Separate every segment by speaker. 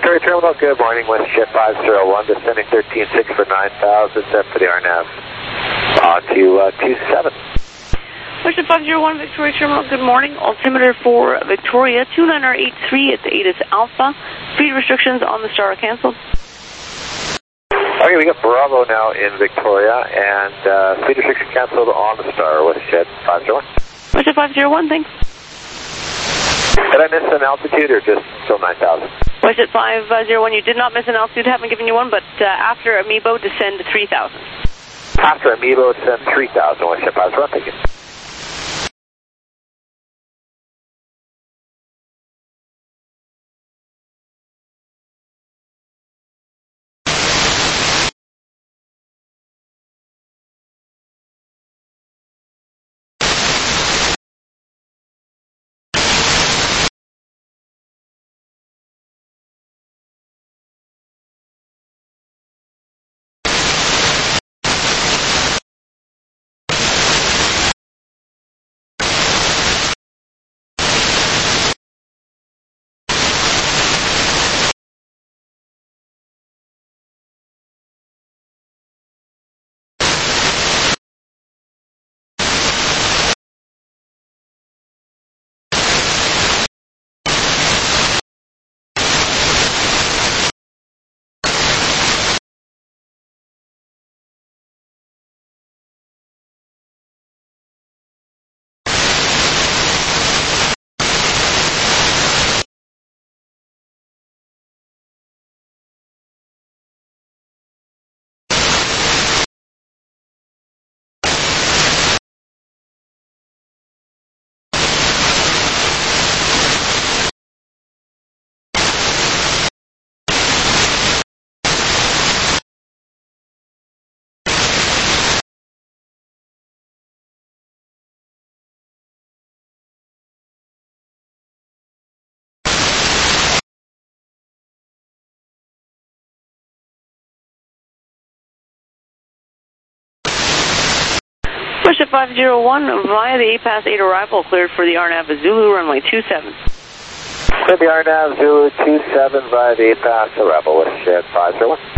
Speaker 1: Victoria Terminal, good morning, WestJet 501, descending 13.6 for 9,000, set for the RNAV, on to 27.
Speaker 2: WestJet 501, Victoria Terminal, good morning, altimeter for Victoria, 2983 at the ATIS Alpha, speed restrictions on the star are canceled.
Speaker 1: Okay, we got Bravo now in Victoria, and speed restriction canceled on the star, WestJet 501.
Speaker 2: WestJet 501, thanks.
Speaker 1: Did I miss an altitude or just still 9,000?
Speaker 2: WestJet 501, you did not miss an altitude, haven't given you one, but after Amiibo, descend to 3,000.
Speaker 1: After Amiibo, descend 3,000, WestJet 501, thank you.
Speaker 2: WestJet 501, via the APAS 8 arrival, cleared for the RNAV Zulu, runway 27.
Speaker 1: Cleared the RNAV Zulu 27 via the APAS arrival, WestJet 501.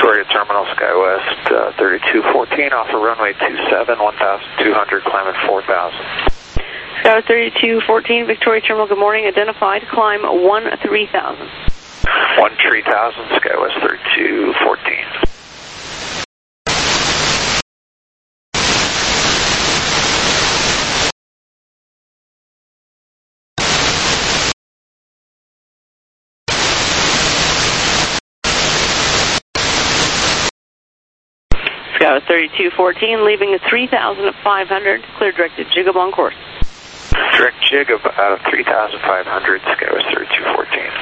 Speaker 1: Victoria Terminal, SkyWest 3214, off of runway 27, 1,200, climbing 4,000.
Speaker 2: SkyWest 3214, Victoria Terminal, good morning. Identified, climb 13,000.
Speaker 1: 13,000, SkyWest 3214.
Speaker 2: SkyWest 3214, leaving at 3,500, clear directed jig up on course.
Speaker 1: Direct jig of 3,500, SkyWest 3214.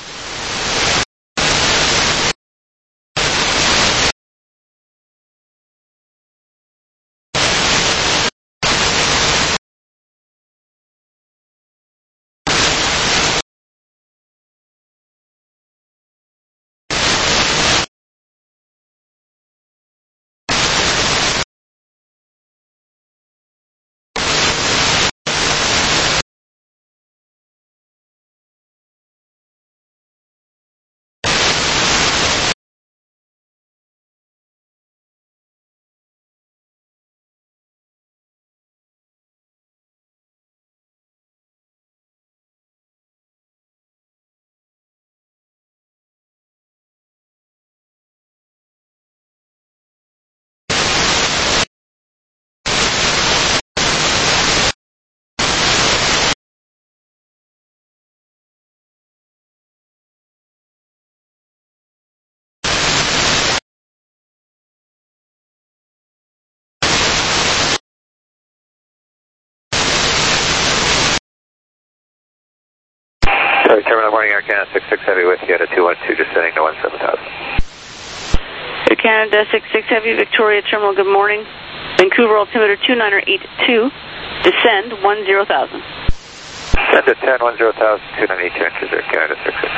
Speaker 1: Terminal morning, Air Canada 66 Heavy with you at a 212, descending to 17,000.
Speaker 2: Air Canada 66 Heavy, Victoria Terminal, good morning. Vancouver altimeter 2982, descend 10,000.
Speaker 1: Send to 10, 10,000, 292 inches, Air Canada 66.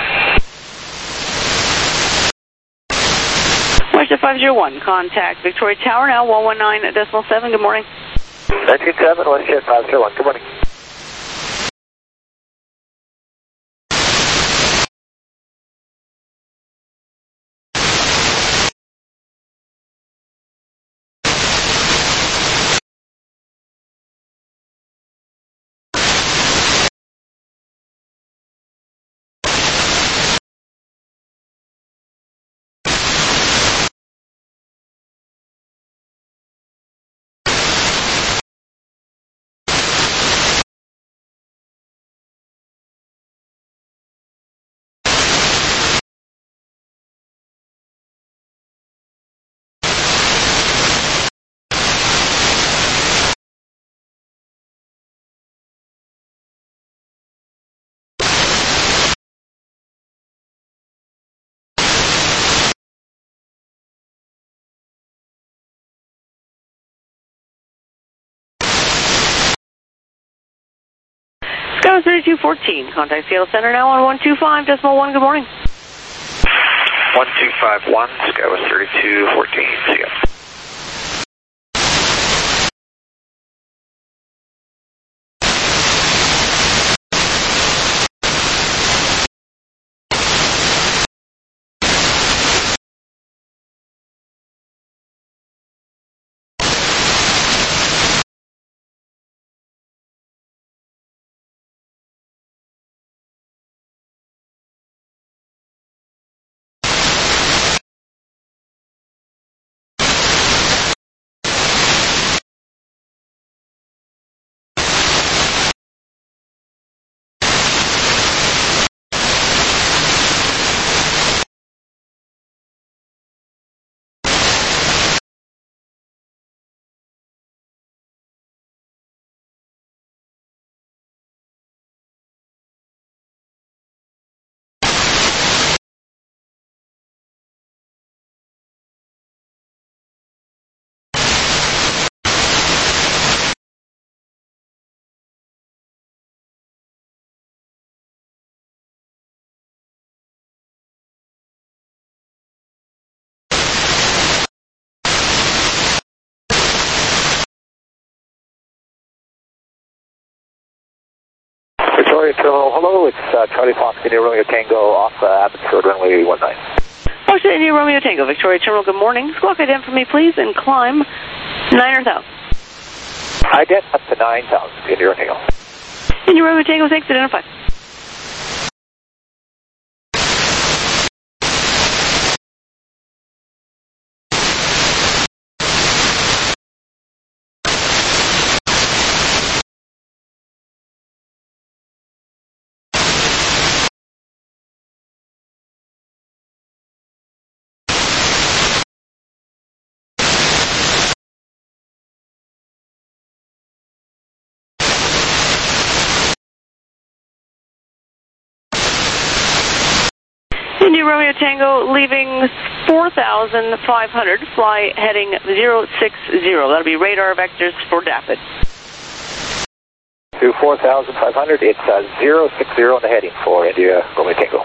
Speaker 2: Westjet 501, contact Victoria Tower now, 119.7, good morning.
Speaker 1: 197, Westjet 501, good morning.
Speaker 2: SkyWest 3214, contact Seattle Center now on 125.1, good morning.
Speaker 1: 1251, SkyWest 3214, see ya. Victoria Terminal, hello, it's Charlie Fox, India Romeo Tango off Abbotsford, runway 19.
Speaker 2: Washington India Romeo Tango, Victoria Terminal, good morning. Squawk ident for me, please, and climb 9,000.
Speaker 1: Ident up to 9,000, India Tango.
Speaker 2: India Romeo Tango, thanks, identify. India Romeo Tango, leaving 4,500, fly heading 060. That'll be radar vectors for DAPID.
Speaker 1: To 4,500, it's 060 on the heading for India Romeo Tango.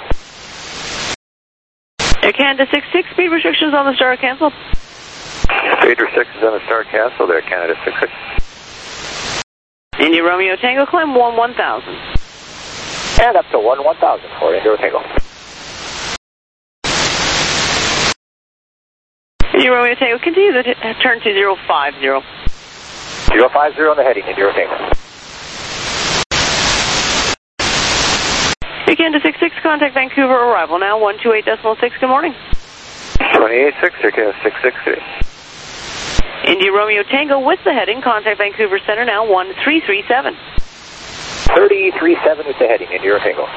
Speaker 2: Air Canada 66, speed restrictions on the Star cancel.
Speaker 1: Speed restrictions on the Star cancel there, Canada 66.
Speaker 2: India Romeo Tango, climb 1,000.
Speaker 1: And up to 1,000 for India Tango.
Speaker 2: India Romeo Tango, continue to turn to 050.
Speaker 1: 050 on the heading, India Tango.
Speaker 2: Air Canada 66, contact Vancouver, arrival now, 128.6, good morning.
Speaker 1: 28.6, Air Canada 663.
Speaker 2: India Romeo Tango with the heading, contact Vancouver Center now, 1337.
Speaker 1: 337 with the heading, India Tango.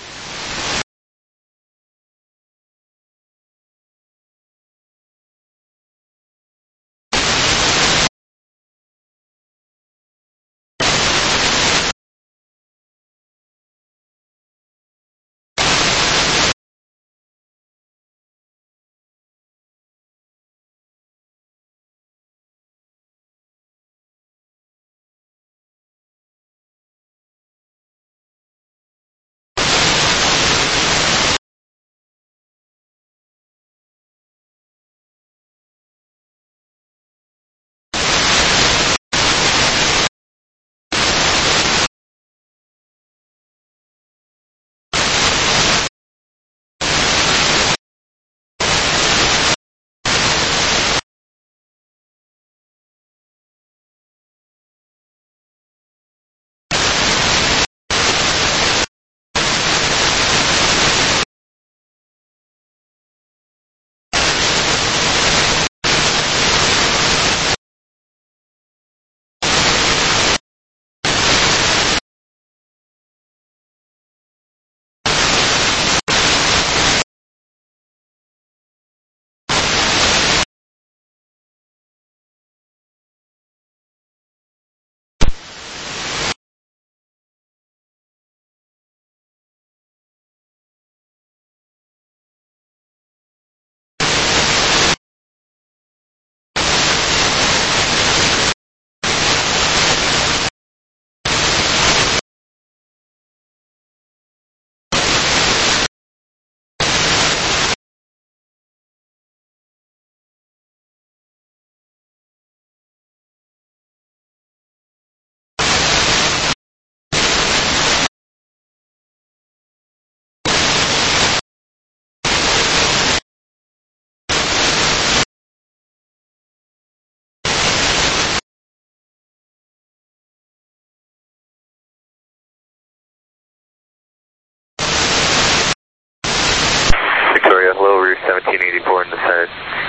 Speaker 1: Little Rouge 1784 in descent,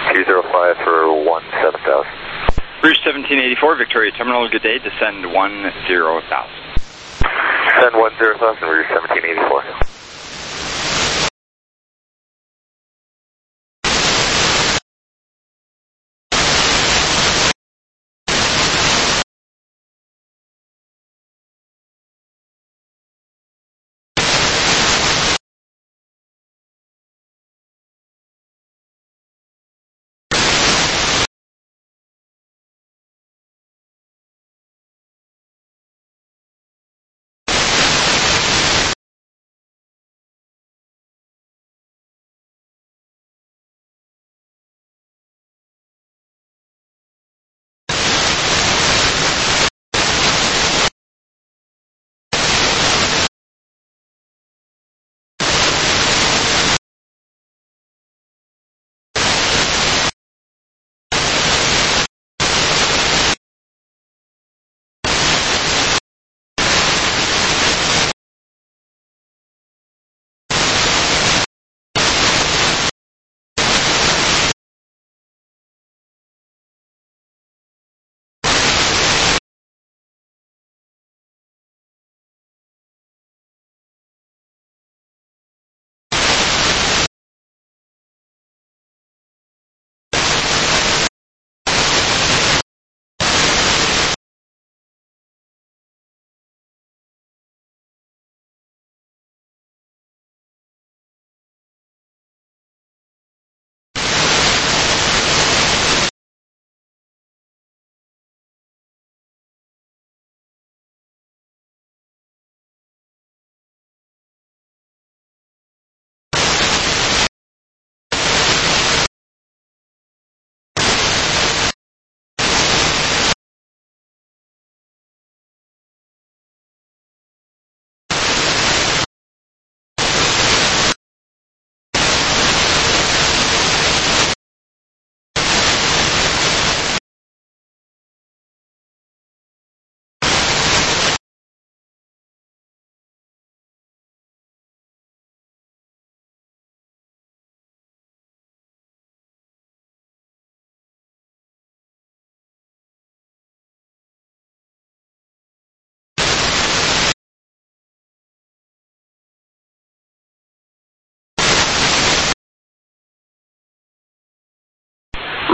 Speaker 1: 205 for 17,000.
Speaker 3: Rouge 1784, Victoria Terminal, good day, descend 10,000.
Speaker 1: Descend 10,000, Rouge 1784.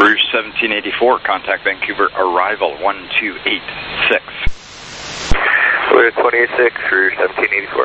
Speaker 3: Rouge 1784, contact Vancouver, arrival 1286.
Speaker 1: We're 286, Rouge 1784.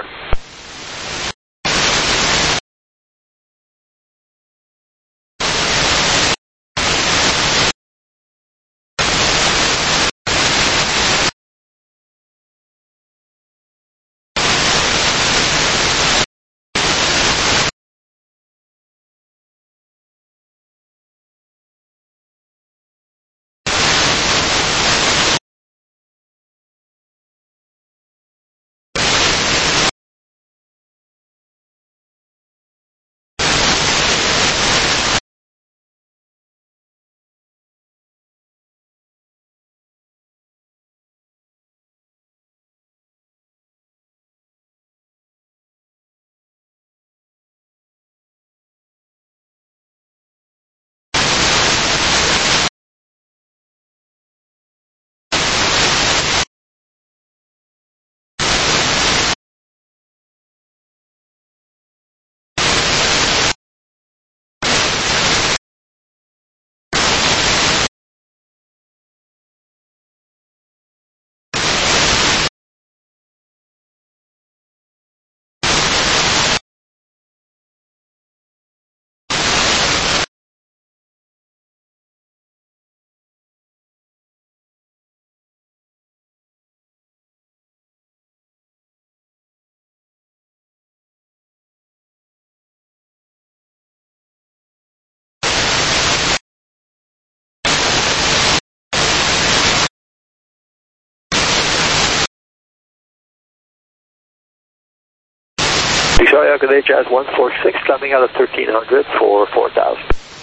Speaker 1: Victoria, good day, Jazz 146, coming out of 1300 for 4,000.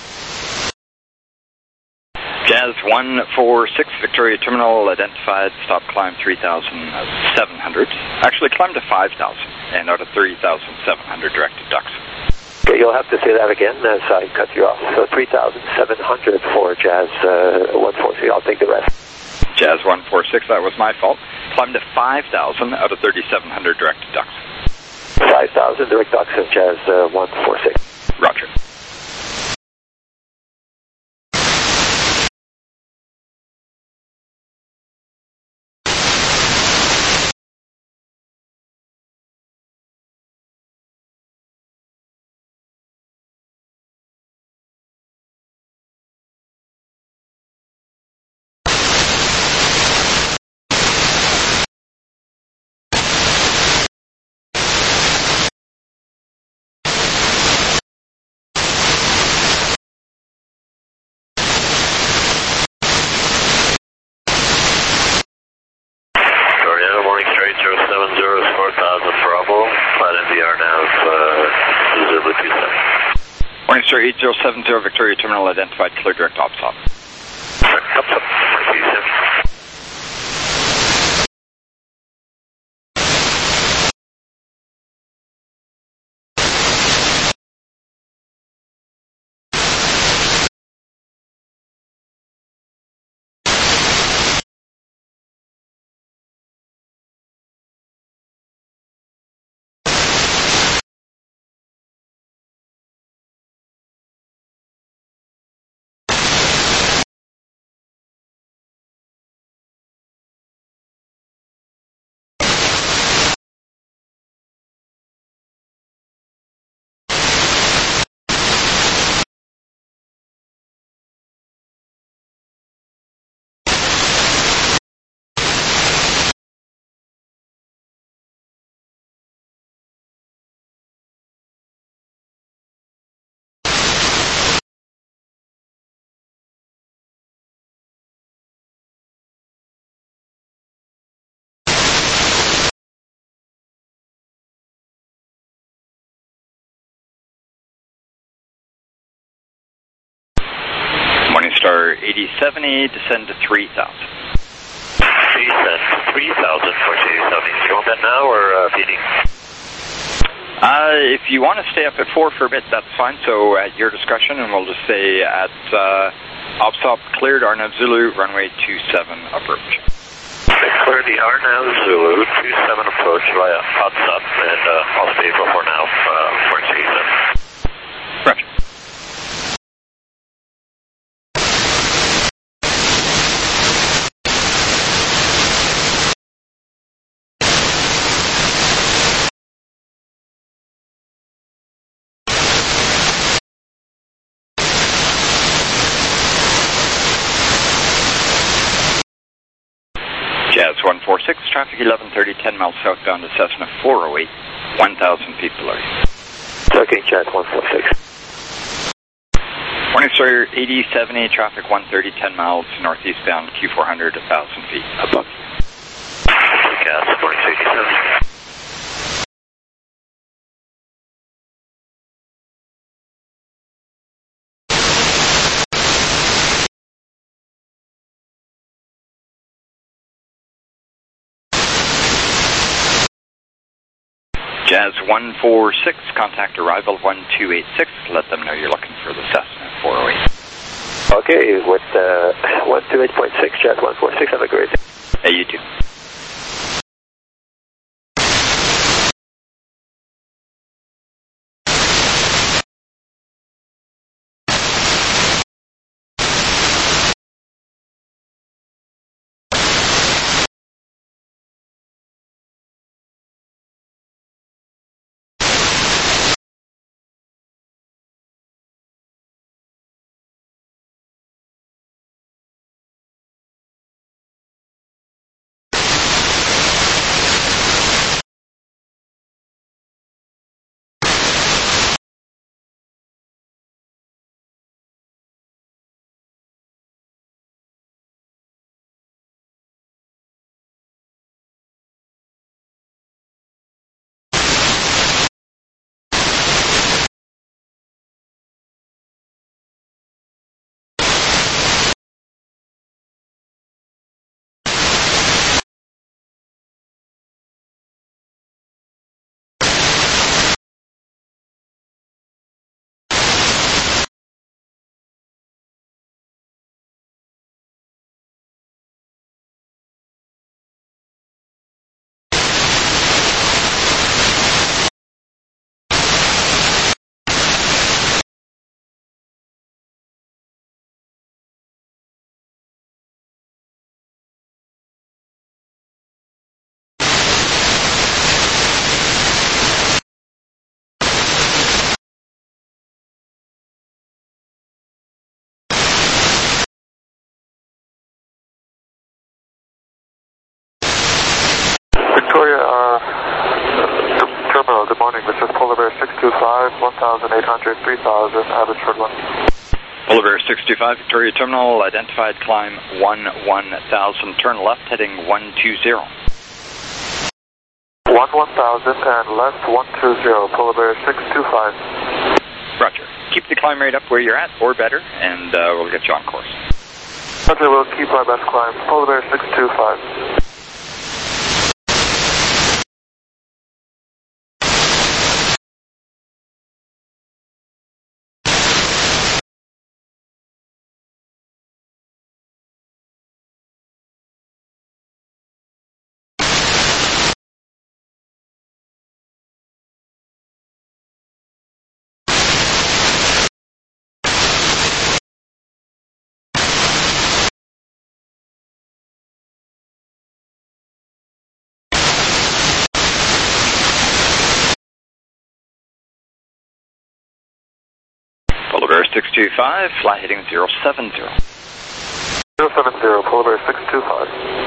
Speaker 3: Jazz 146, Victoria Terminal, identified, stop climb 3,700. Actually climbed to 5,000 and out of 3,700 directed ducks.
Speaker 1: Okay, you'll have to say that again as I cut you off. So 3,700 for Jazz 146, I'll take the rest.
Speaker 3: Jazz 146, that was my fault. Climbed to 5,000 out of 3,700 directed ducks.
Speaker 1: 5,000 direct ducks of Jazz 146.
Speaker 3: Roger. Morning, sir. 8070 Victoria Terminal, identified, clear direct ops op. Star 8070, descend to 3,000.
Speaker 1: Descend to 3,000 for 8070. You want that now or feeding?
Speaker 3: If you want to stay up at 4 for a bit, that's fine. So at your discretion, and we'll just say at OPSOP cleared Arnav Zulu, runway 27 approach.
Speaker 1: Clear the Arnav Zulu, 27 approach via OPSOP, and I'll stay for now for 87.
Speaker 3: Roger. 146, traffic 1130, 10 miles southbound to Cessna 408, 1,000 feet below you.
Speaker 1: Okay, Jet 146.
Speaker 3: Morning Star 8070, traffic 130, 10 miles northeastbound, Q400, 1,000 feet above you.
Speaker 1: Gas, morning 87.
Speaker 3: Jazz 146, contact arrival 1286. Let them know you're looking for the Cessna 408.
Speaker 1: Okay, with 128.6, Jet 146, have a great day.
Speaker 3: Hey, you too.
Speaker 4: Victoria, terminal, good morning. This is Polar Bear 625, 1,800, 3,000, average short one.
Speaker 3: Polar Bear 625, Victoria Terminal, identified climb 11,000, turn left heading 120.
Speaker 4: 1,000 and left 120, Polar Bear 625.
Speaker 3: Roger. Keep the climb rate up where you're at, or better, and we'll get you on course.
Speaker 4: Roger, we'll keep our best climb. Polar Bear 625.
Speaker 3: Polar Bear 625, fly heading 070.
Speaker 4: 070, Polar Bear 625.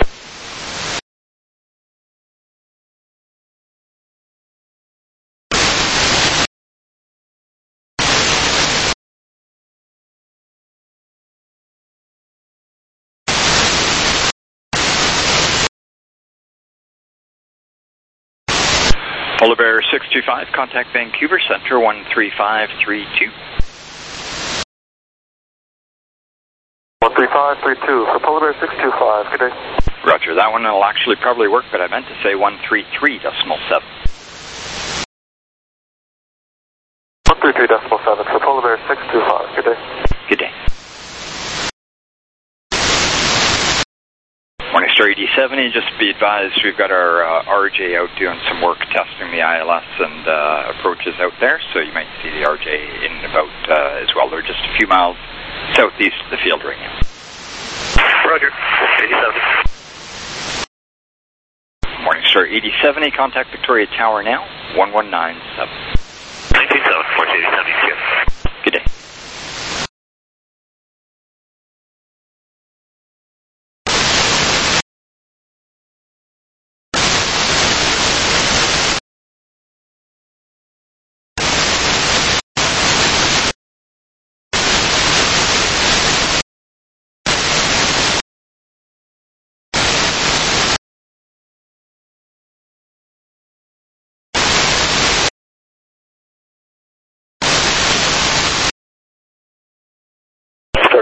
Speaker 3: Polar Bear 625, contact Vancouver Center 13532.
Speaker 4: 13532 for Polar Bear 625. Good day.
Speaker 3: Roger, that one will actually probably work, but I meant to say 133.7.
Speaker 4: 133.7 for Polar Bear 625. Good day.
Speaker 3: Good day. Morning Star 8070, just be advised we've got our RJ out doing some work testing the ILS and approaches out there, so you might see the RJ in and about as well. They're just a few miles southeast of the field right now.
Speaker 1: Roger, 8070.
Speaker 3: Morning Star 8070, contact Victoria Tower now, 1197.
Speaker 1: 19,000, 1470.
Speaker 3: Good day.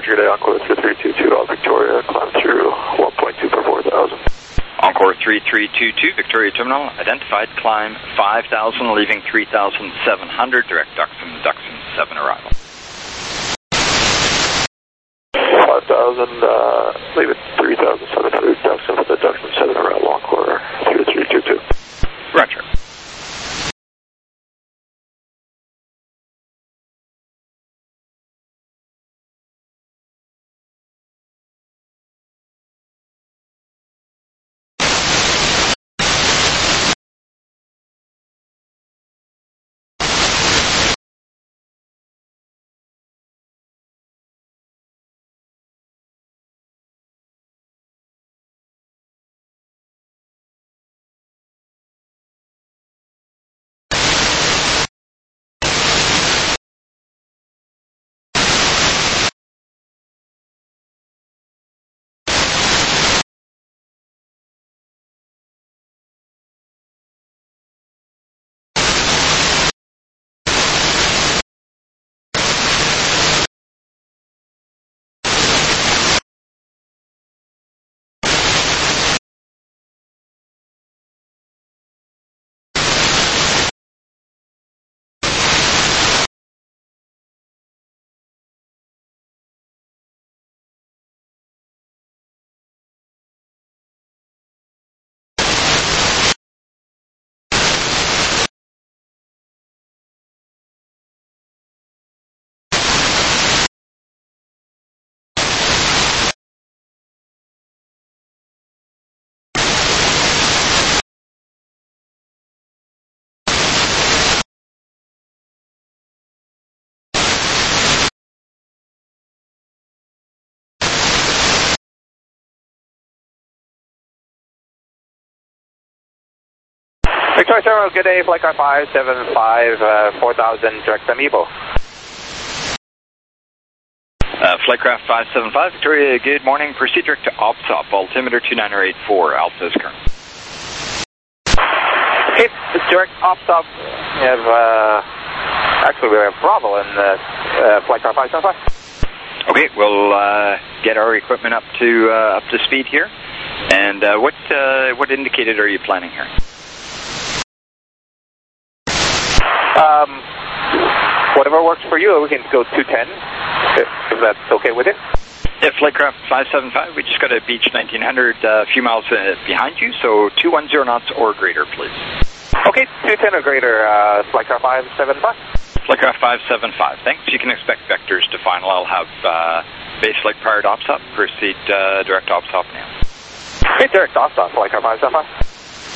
Speaker 4: Roger, good day, Encore 3322 on Victoria, climb through 1.2 per 4,000.
Speaker 3: Encore 3322, Victoria Terminal, identified, climb 5,000, leaving 3,700, direct Duxon 7 arrival.
Speaker 4: 5,000, leave it 3,700, Duxon with the Duxon 7 around Encore 3322.
Speaker 3: Roger.
Speaker 1: Victoria Terminal, good day, flight car 575, 4,000, direct Amiibo.
Speaker 3: Flightcraft 575, Victoria, good morning. Proceed direct to OPSOP, altimeter 29084, Alpha is current.
Speaker 1: Okay, direct OPSOP, we have, actually we have Bravo in flight car 575.
Speaker 3: Okay, we'll get our equipment up to speed here. And what indicated are you planning here?
Speaker 1: Whatever works for you, we can go 210, if that's okay with you.
Speaker 3: Yeah, Flightcraft 575, we just got a Beach 1900 a few miles behind you, so 210 knots or greater, please.
Speaker 1: Okay, 210 or greater, Flightcraft 575.
Speaker 3: Flightcraft 575, thanks. You can expect vectors to final. I'll have base flight prior to OPSOP. Proceed direct OPSOP now.
Speaker 1: Okay, direct OPSOP, Flightcraft 575.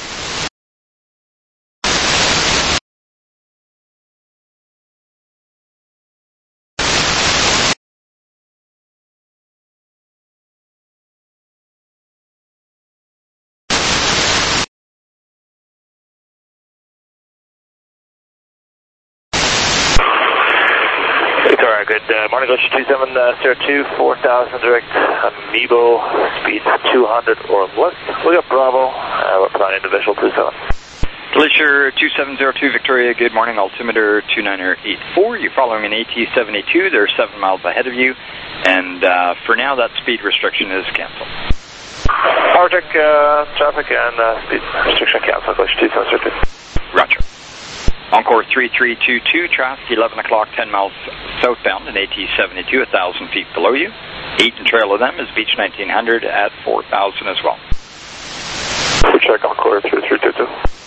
Speaker 1: Good morning, Glacier 2702, 4,000 direct Amiibo, speed 200 or less. We got Bravo, we're planning to visual 27.
Speaker 3: Glacier 2702, Victoria, good morning, altimeter 29084. You're following an AT-72, they're 7 miles ahead of you, and for now that speed restriction is cancelled.
Speaker 4: Power check, traffic and speed restriction cancelled, Glacier 2702.
Speaker 3: Roger. Encore 3322, traffic 11 o'clock, 10 miles southbound, an AT-72, 1,000 feet below you. 8 and trail of them is Beach 1900 at 4,000 as well.
Speaker 4: We check Encore 3322.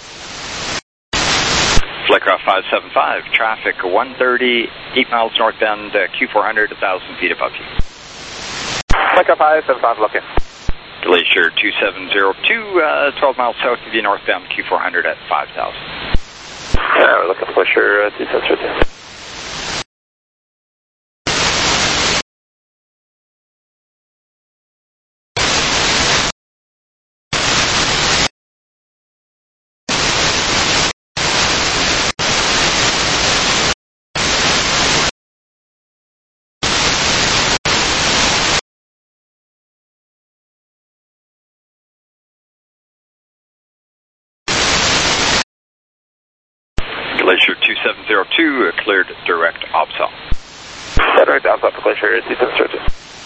Speaker 3: Flightcraft 575, traffic 130, 8 miles northbound, Q400, 1,000 feet above you.
Speaker 1: Flightcraft 575, looking.
Speaker 3: Glacier 2702, 12 miles south of you, northbound, Q400 at 5,000.
Speaker 1: We're looking for Glacier 2702.
Speaker 3: Glacier 2702, cleared direct OPSOP.
Speaker 1: Direct OPSOP, Glacier 2702.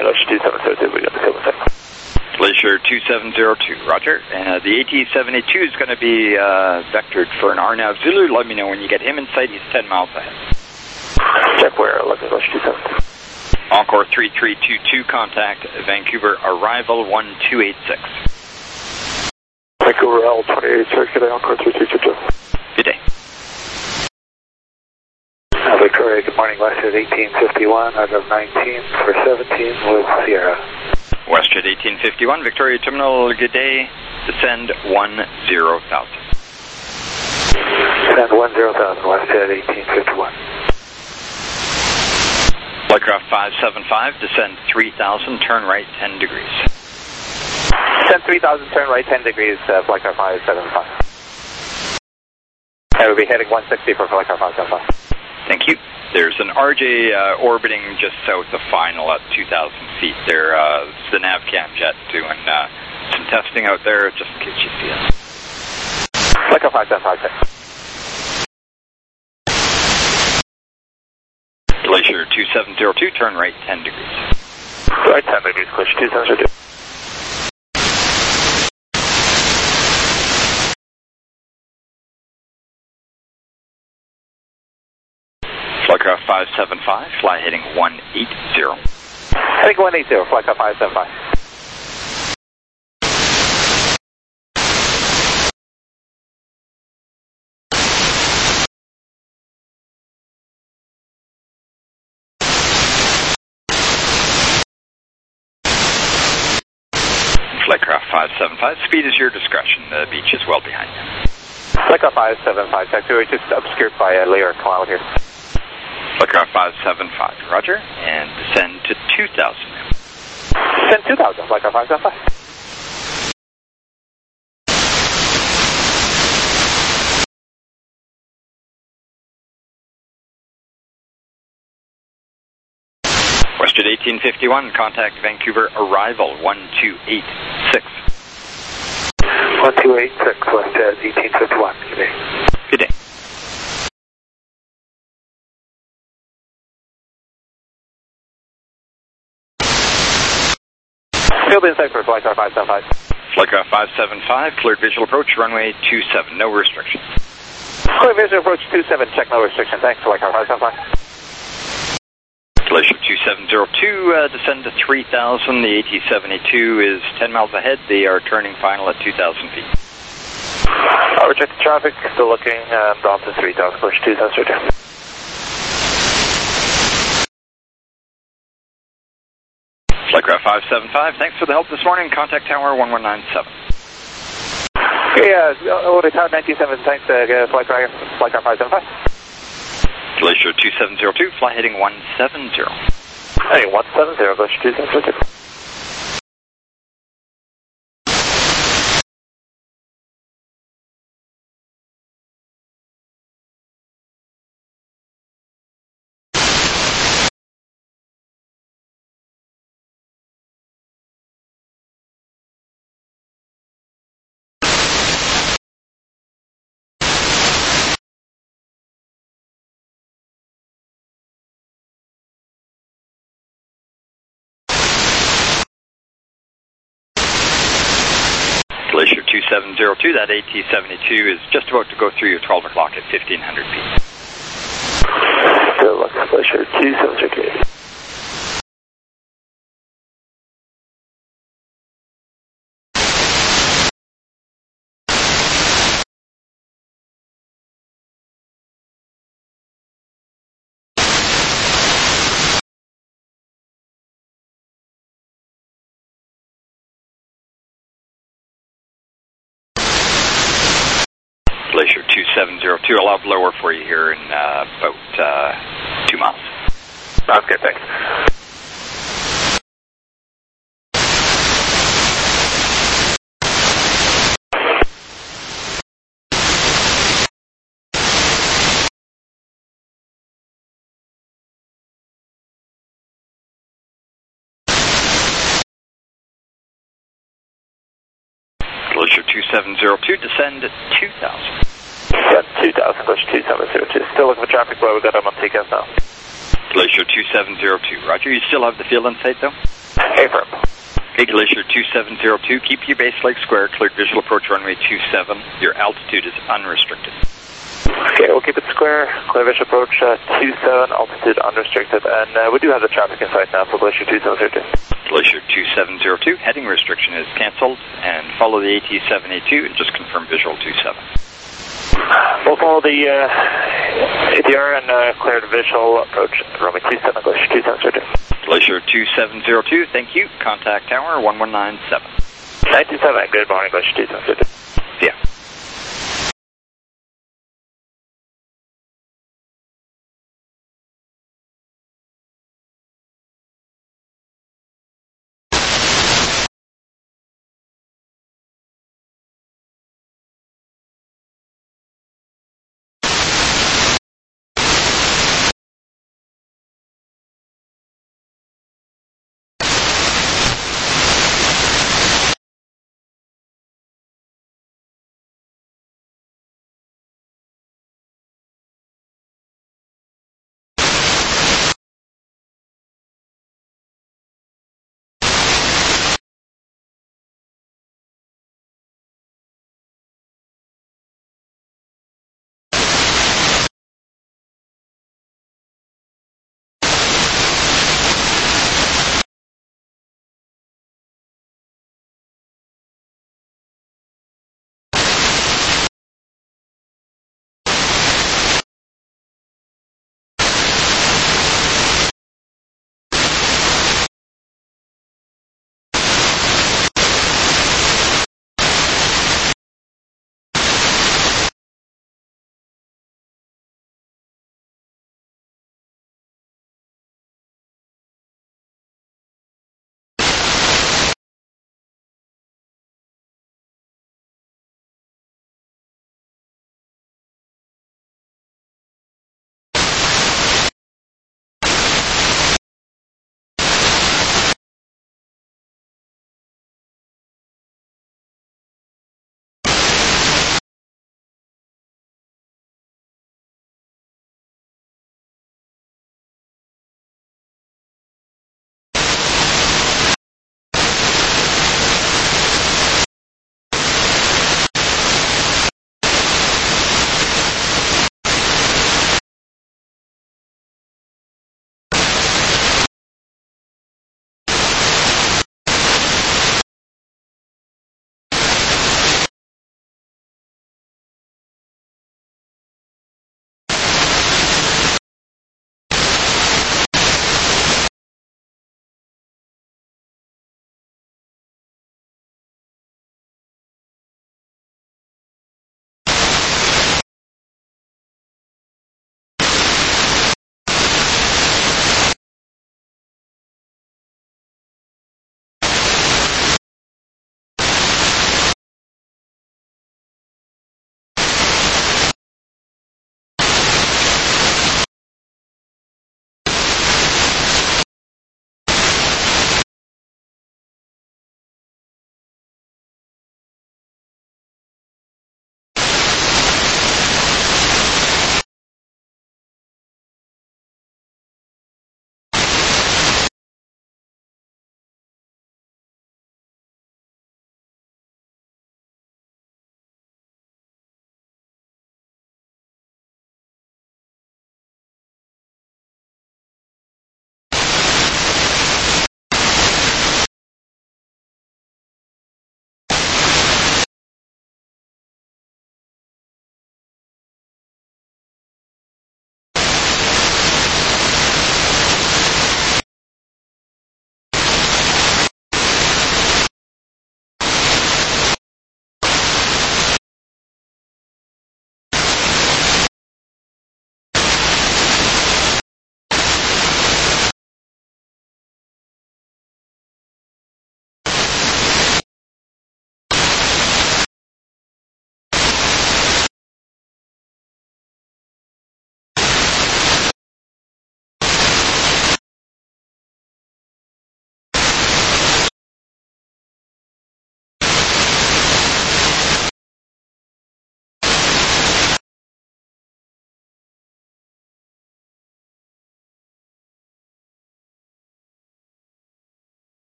Speaker 1: Glacier 2702, we got the field in sight.
Speaker 3: Glacier 2702, roger. The AT-72 is going to be vectored for an RNAV Zulu. Let me know when you get him in sight. He's 10 miles ahead.
Speaker 1: Check where, London Glacier 272.
Speaker 3: Encore 3322, contact Vancouver arrival 1286.
Speaker 4: Vancouver L286, good day, Encore 3322.
Speaker 3: Good day.
Speaker 1: Victoria, good morning, Westjet 1851, out of 19 for 17 with Sierra.
Speaker 3: Westjet 1851, Victoria Terminal, good day, descend 10,000.
Speaker 1: Descend 10,000, Westjet 1851.
Speaker 3: Flightcraft 575, descend 3,000, turn right 10 degrees.
Speaker 1: Descend 3,000, turn right 10 degrees, Flightcraft 575. I will be heading 160 for Flightcraft 575.
Speaker 3: Thank you. There's an RJ orbiting just south of final at 2,000 feet. There, it's the Navcam jet doing some testing out there, just in case you see it.
Speaker 1: Flightcraft 575.
Speaker 3: Glacier 2702, turn right 10 degrees.
Speaker 1: Right 10 degrees, Glacier 2702.
Speaker 3: Flightcraft 575, fly heading 180.
Speaker 1: Heading 180, Flightcraft 575.
Speaker 3: Flightcraft 575, speed is your discretion. The beach is well behind you.
Speaker 1: Flightcraft 575, taxi, we're just obscured by a layer of cloud here.
Speaker 3: Flightcraft 575, roger, and descend to 2,000 now.
Speaker 1: Descend 2,000, Flightcraft 575.
Speaker 3: Westjet 1851, contact Vancouver arrival 1286.
Speaker 1: 1286, Westjet 1851, good day.
Speaker 3: Good day.
Speaker 1: Field in sight for Flightcraft 575.
Speaker 3: Flightcraft 575, cleared visual approach, runway 27, no restrictions.
Speaker 1: Clear visual approach 27, check no restriction. Thanks, Flightcraft 575.
Speaker 3: Glacier 2702, descend to 3,000. The AT-72 is 10 miles ahead. They are turning final at 2,000 feet.
Speaker 1: We're checking traffic, still looking down to 3,000, Glacier 2702.
Speaker 3: Flightcraft 575, thanks for the help this morning. Contact tower 1197.
Speaker 1: Okay, Tower 97, thanks, Flightcraft 575.
Speaker 3: Glacier 2702, fly heading 170.
Speaker 1: Hey, 170, Glacier 2702.
Speaker 3: Glacier 2702, that AT-72 is just about to go through your 12 o'clock at 1,500 feet.
Speaker 1: Still looking, Glacier 2702.
Speaker 3: Glacier 2702, I'll have lower for you here in about 2 miles.
Speaker 1: Sounds good, thanks.
Speaker 3: Glacier 2702, descend 2,000.
Speaker 1: Yeah, 2,000, Glacier 2702. Still looking for traffic, but we've got them on TCAS now.
Speaker 3: Glacier 2702, roger, you still have the field in sight though?
Speaker 1: Affirm.
Speaker 3: Okay, Glacier 2702, keep your base leg square, cleared visual approach runway 27. Your altitude is unrestricted.
Speaker 1: Okay, we'll keep it square, clear visual approach 27, altitude unrestricted, and we do have the traffic in sight now for Glacier 2702.
Speaker 3: Glacier 2702, heading restriction is cancelled, and follow the AT782 and just confirm visual 27.
Speaker 1: We'll follow the ATR and cleared visual approach runway 27, Glacier 2702.
Speaker 3: Glacier 2702, thank you. Contact tower 1197.
Speaker 1: 927, good morning, Glacier 2702.
Speaker 3: Yeah.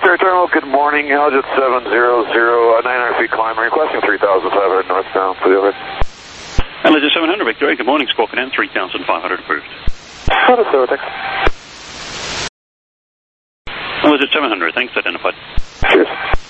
Speaker 4: Victoria Terminal, good morning. Algit 700, 900 feet climb, requesting 3,500 northbound for the over.
Speaker 5: Algit 700, Victoria, good morning. Squawk in 3,500 approved.
Speaker 4: What is the thanks?
Speaker 5: Algit 700, thanks, identified.
Speaker 4: Cheers.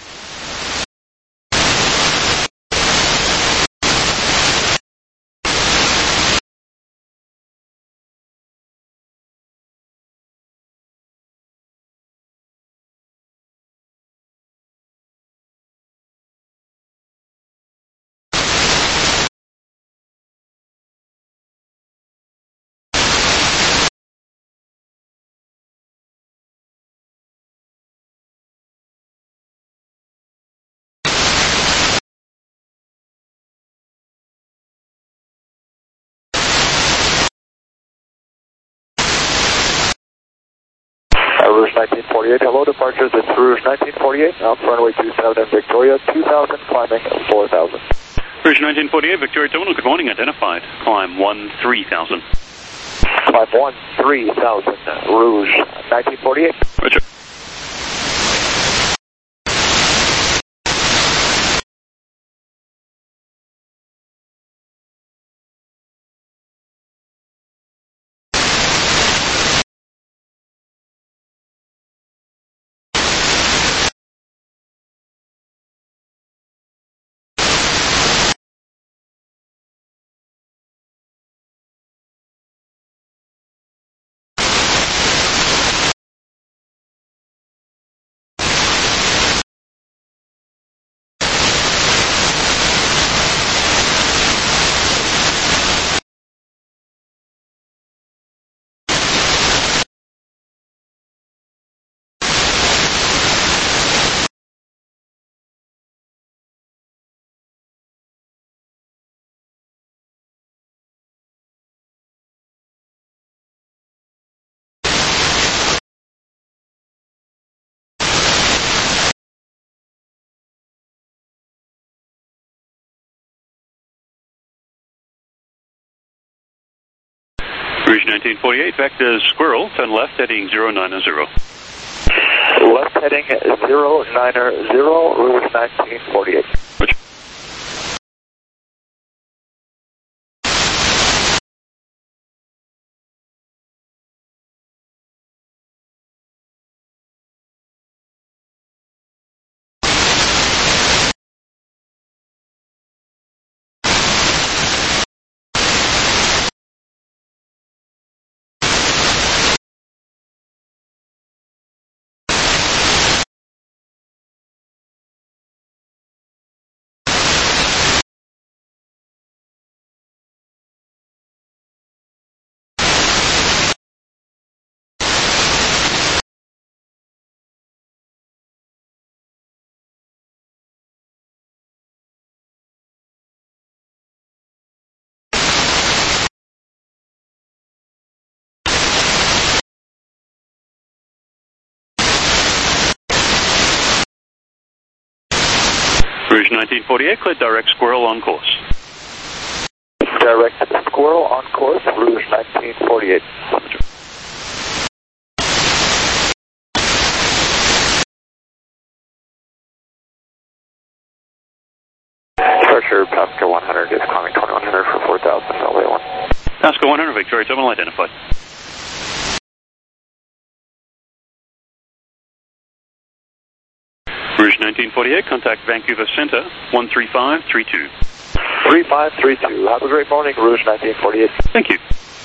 Speaker 4: Rouge 1948, hello, departures, it's Rouge 1948, out runway 27 in Victoria, 2,000, climbing 4,000.
Speaker 5: Rouge 1948, Victoria Terminal, good morning, identified. Climb 13,000.
Speaker 4: Climb 13,000, Rouge 1948.
Speaker 5: Roger. Rouge 1948, vector Squirrel, turn left heading 090.
Speaker 4: Left heading 090, Rouge 1948.
Speaker 5: Roger. Rouge 1948, clear direct Squirrel on course.
Speaker 4: Direct Squirrel on course, Rouge 1948.
Speaker 5: Roger.
Speaker 4: Departure, Pasco 100 is climbing 2100 for 4,000, LA 1.
Speaker 5: Pasco 100, Victoria Terminal, identified. Rouge 1948, contact Vancouver Centre, 13532.
Speaker 4: 3532, have a great morning, Rouge 1948.
Speaker 5: Thank you.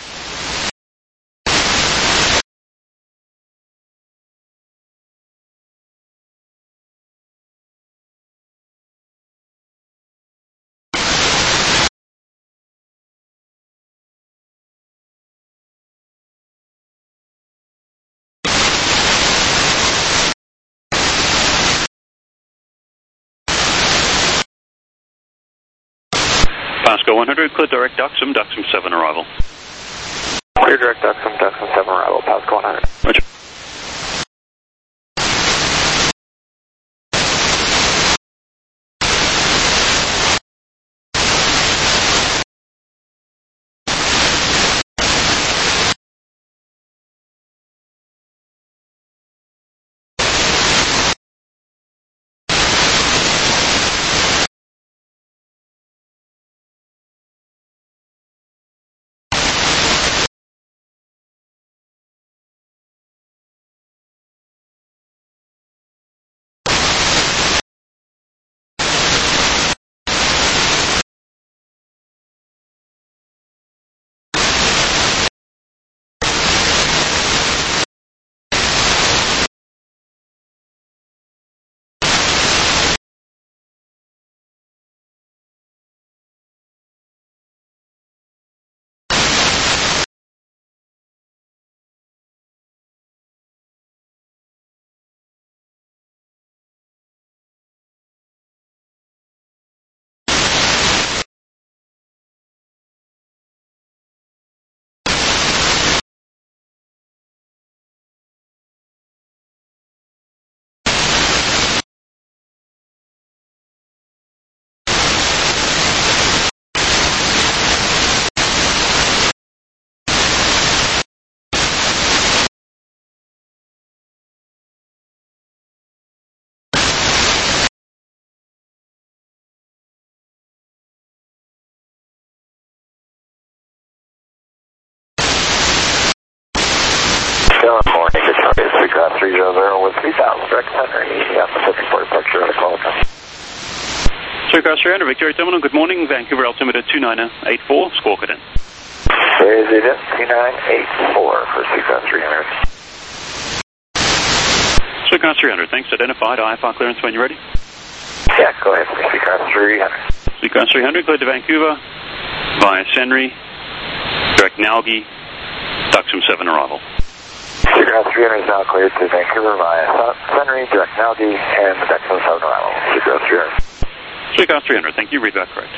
Speaker 5: Pasco 100, clear direct Duxham 7 arrival.
Speaker 4: Clear direct Duxham 7 arrival, Pasco 100.
Speaker 5: Roger. Sugarcross 300, Victoria Terminal, good morning. Vancouver altimeter 2984, squawk it in.
Speaker 4: Resident 2984 for Sugarcross 300.
Speaker 5: Sugarcross 300, thanks. Identified, IFR clearance when you're ready.
Speaker 4: Yeah, go ahead, Sugarcross 300.
Speaker 5: Sugarcross 300, cleared to Vancouver via Senri, direct Nalgi, Duxham 7 arrival.
Speaker 4: Sugarcross 300 is now cleared to Vancouver via Senri, direct Nalgi, and the Duxham 7 arrival. Sugarcross 300.
Speaker 5: Sugarcross 300, thank you. Read back correct.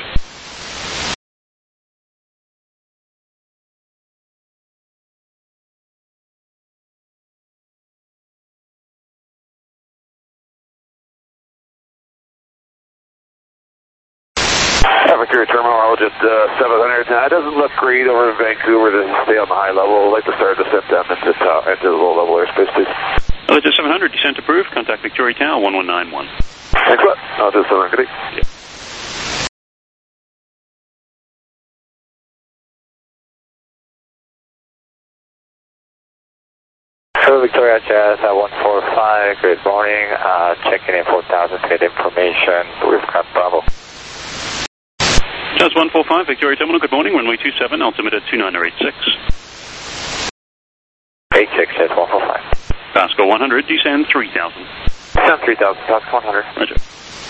Speaker 4: Victoria Terminal, I'll just 700. Now, it doesn't look great over in Vancouver to stay on the high level. I'd like to start descent down into the low level airspace, please.
Speaker 5: Alleged 700, descent approved. Contact Victoria Tower 1191.
Speaker 4: Thanks a lot. I'll do 700.
Speaker 5: Yeah.
Speaker 4: Hello, Victoria Jazz at 145. Good morning. Checking in 4000 to get information. We've got Bravo.
Speaker 5: Jazz 145, Victoria Terminal, good morning. Runway 27, altimeter 2986.
Speaker 4: 86 at 145.
Speaker 5: Pasco 100, descend 3000.
Speaker 4: Descend 3000, Pasco 100.
Speaker 5: Roger.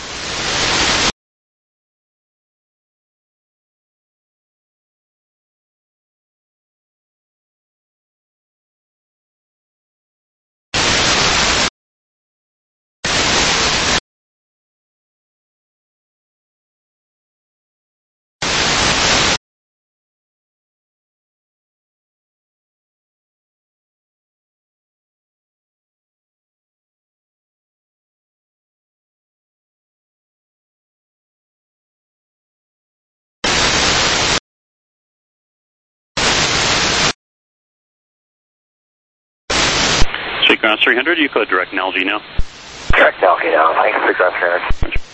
Speaker 5: Sugarcross 300, you could direct Nalgi now.
Speaker 4: Direct Nalgi now. Thanks, Sugarcross 300.
Speaker 5: Roger.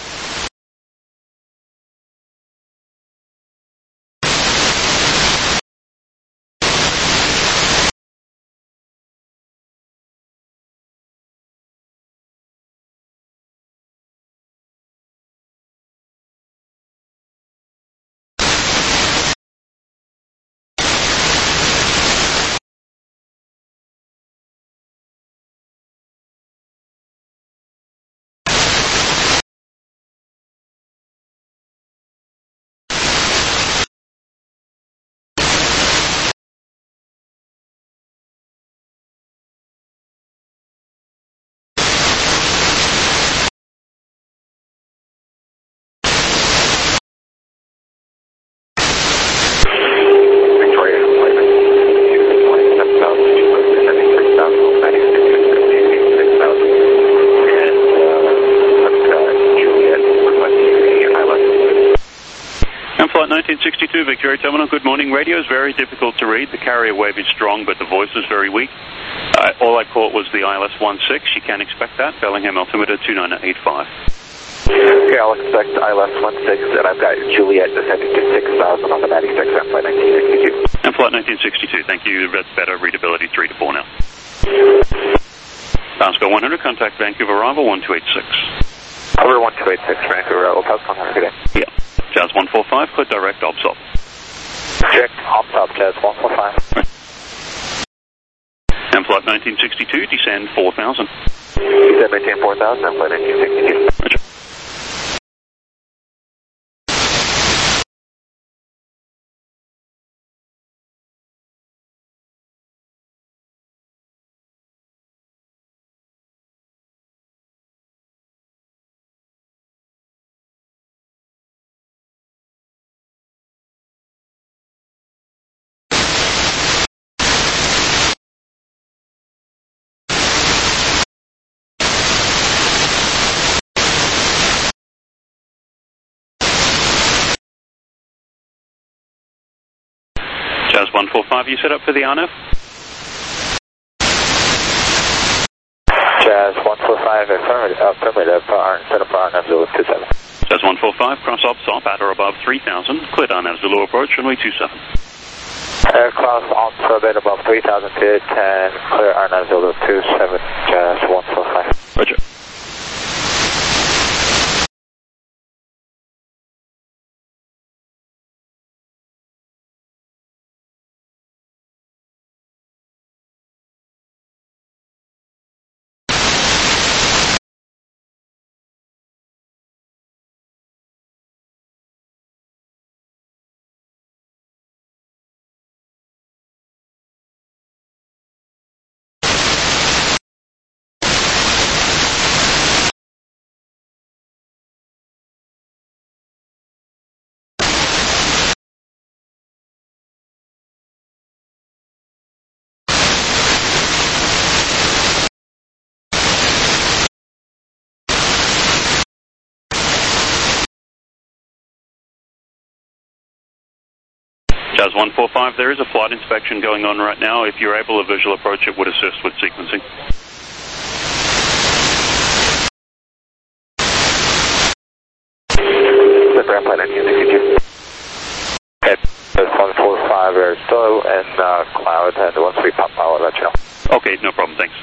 Speaker 5: Flight 1962, Victoria Terminal, good morning. Radio is very difficult to read. The carrier wave is strong, but the voice is very weak. All I caught was the ILS 16. You can expect that. Bellingham altimeter 2985.
Speaker 4: Okay, I'll expect ILS 16, and I've got Juliet descending to 6000 on the 96 and Flight 1962.
Speaker 5: And Flight 1962, thank you. That's better. Readability 3 to 4 now. Pasco 100, contact Vancouver arrival 1286.
Speaker 4: Over 1286, Vancouver arrival, Pasco 100, good day.
Speaker 5: Yeah. Jazz 145, clear direct OBSOP.
Speaker 4: Check, OBSOP, Jazz 145.
Speaker 5: And Flight 1962, descend 4000.
Speaker 4: Descend maintain 4000, and Flight 1962.
Speaker 5: Roger. Jazz 145, you set up for the RNAV?
Speaker 4: Jazz 145, affirmative, set up for RNAV Zulu 27.
Speaker 5: Jazz 145, cross OBSOP at or above 3000, cleared RNAV Zulu approach, runway 27.
Speaker 4: Cross OBSOP at above 3000 feet, and clear RNAV Zulu 27, Jazz 145.
Speaker 5: Roger. Jazz 145, there is a flight inspection going on right now. If you're able to visual approach, it would assist with sequencing.
Speaker 1: The ground flight 1962. Okay, Jazz 145, we're still in cloud, and once we pop out, I'll let you know.
Speaker 5: Okay, no problem, thanks.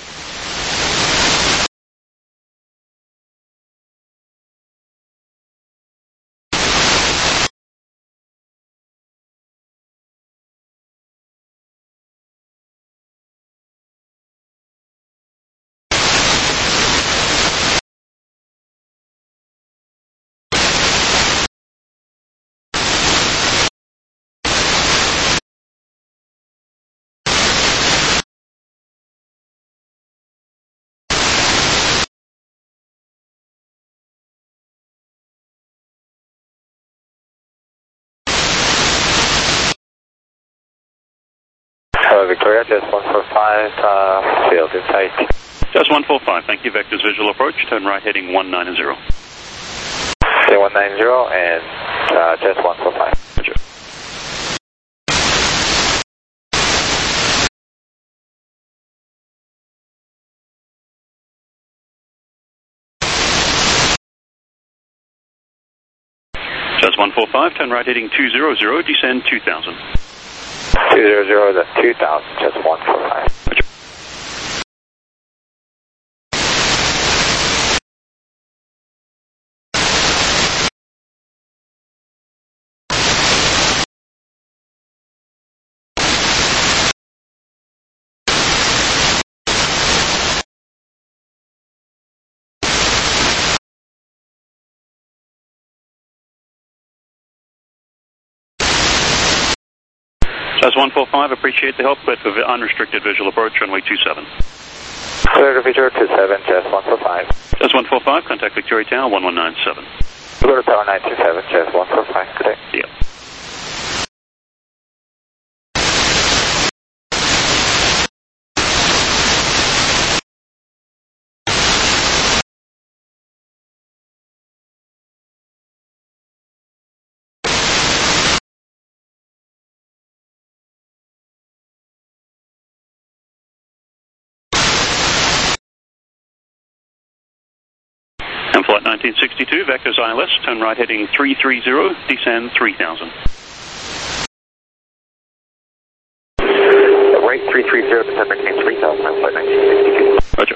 Speaker 1: Hello, Victoria, Jazz 145, field in sight.
Speaker 5: Jazz 145, thank you. Vector's visual approach, turn right heading 190.
Speaker 1: Say 190 and Jazz 145.
Speaker 5: Roger. Jazz 145, turn right heading 200, descend 2000.
Speaker 1: 200, then 2000, Jazz 145.
Speaker 5: Roger. Jazz 145, appreciate the help, but for unrestricted visual approach, runway 27.
Speaker 1: Clear to Victoria 27, Jazz 145.
Speaker 5: Jazz 145, contact Victoria Tower 1197.
Speaker 1: Go to Tower 927, Jazz 145, good day.
Speaker 5: Yeah. And flight 1962, vectors ILS, turn right heading 330, descend 3000.
Speaker 1: Right 330, descend maintain 3000, flight 1962.
Speaker 5: Roger.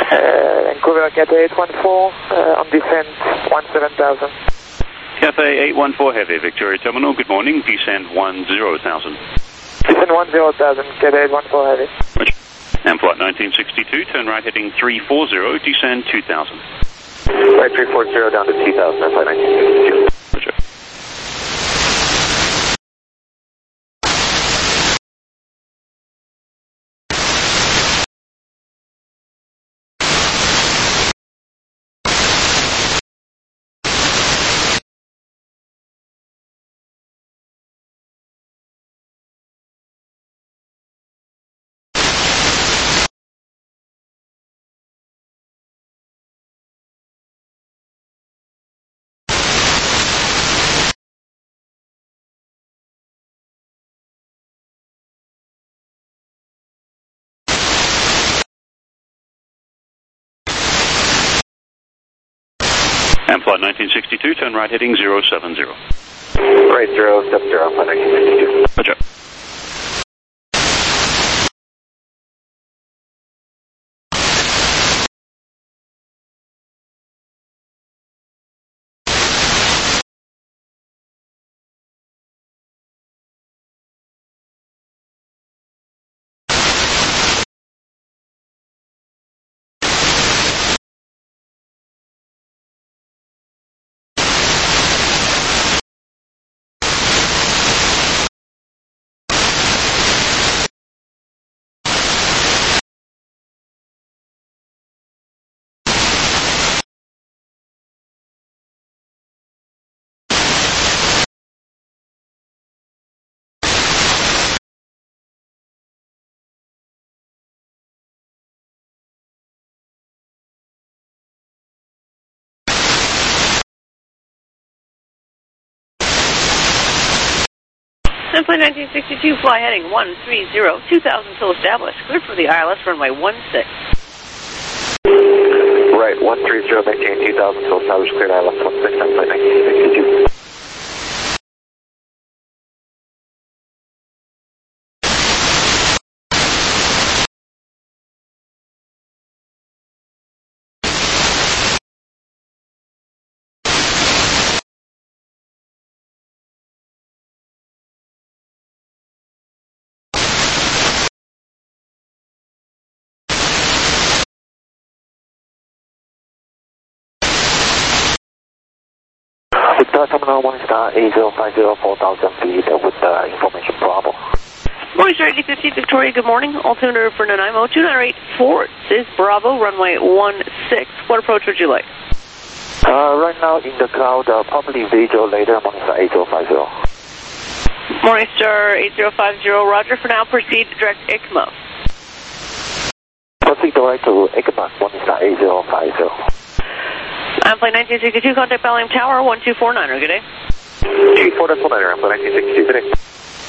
Speaker 6: Vancouver, Cathay 814, on descent 17,000.
Speaker 5: Cathay 814 Heavy, Victoria Terminal, good morning, descent 10,000.
Speaker 6: Descent 10,000, Cathay 814 Heavy.
Speaker 5: Roger. And flight 1962, turn right heading 340, descend 2,000.
Speaker 4: Right 340 down to 2,000, that's flight 1962.
Speaker 5: Roger. And flight 1962, turn right heading 070.
Speaker 4: Right 070, flight 1962.
Speaker 5: Roger.
Speaker 2: And flight 1962, fly heading 130, 2,000 till established. Cleared for the ILS runway 16.
Speaker 4: Right 130, maintain 2,000 till established, cleared ILS 16, on flight 1962. Victoria Terminal, Morningstar 8050, 4,000 feet with information Bravo.
Speaker 2: Morningstar 8050, Victoria, good morning. Altimeter for Nanaimo, 2984 is Bravo, runway 16. What approach would you like?
Speaker 4: Right now in the cloud, probably visual later, Morningstar 8050.
Speaker 2: Morningstar 8050, roger. For now, proceed direct ICMO.
Speaker 4: Proceed direct to ICMO, Morningstar 8050.
Speaker 2: I'm flight 1962, contact Bellingham Tower, 1249, good day.
Speaker 4: 2449, I'm flight 1962, good day.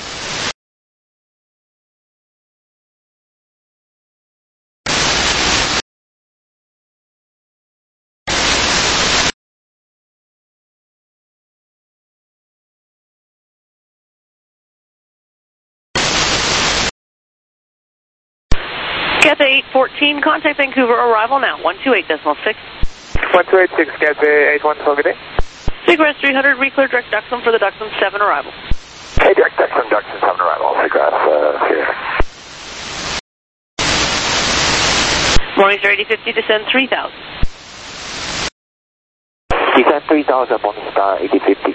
Speaker 2: Cathay 814, contact Vancouver, arrival now, 128.6.
Speaker 6: 1286, Cathay 814, good day.
Speaker 2: Seagrass 300, reclear direct Duxon for the Duxon 7 arrival.
Speaker 4: Hey, direct Duxon 7 arrival, Seagrass here.
Speaker 2: Morningstar 8050, descend 3,000.
Speaker 4: Descend 3,000, Morningstar 8050.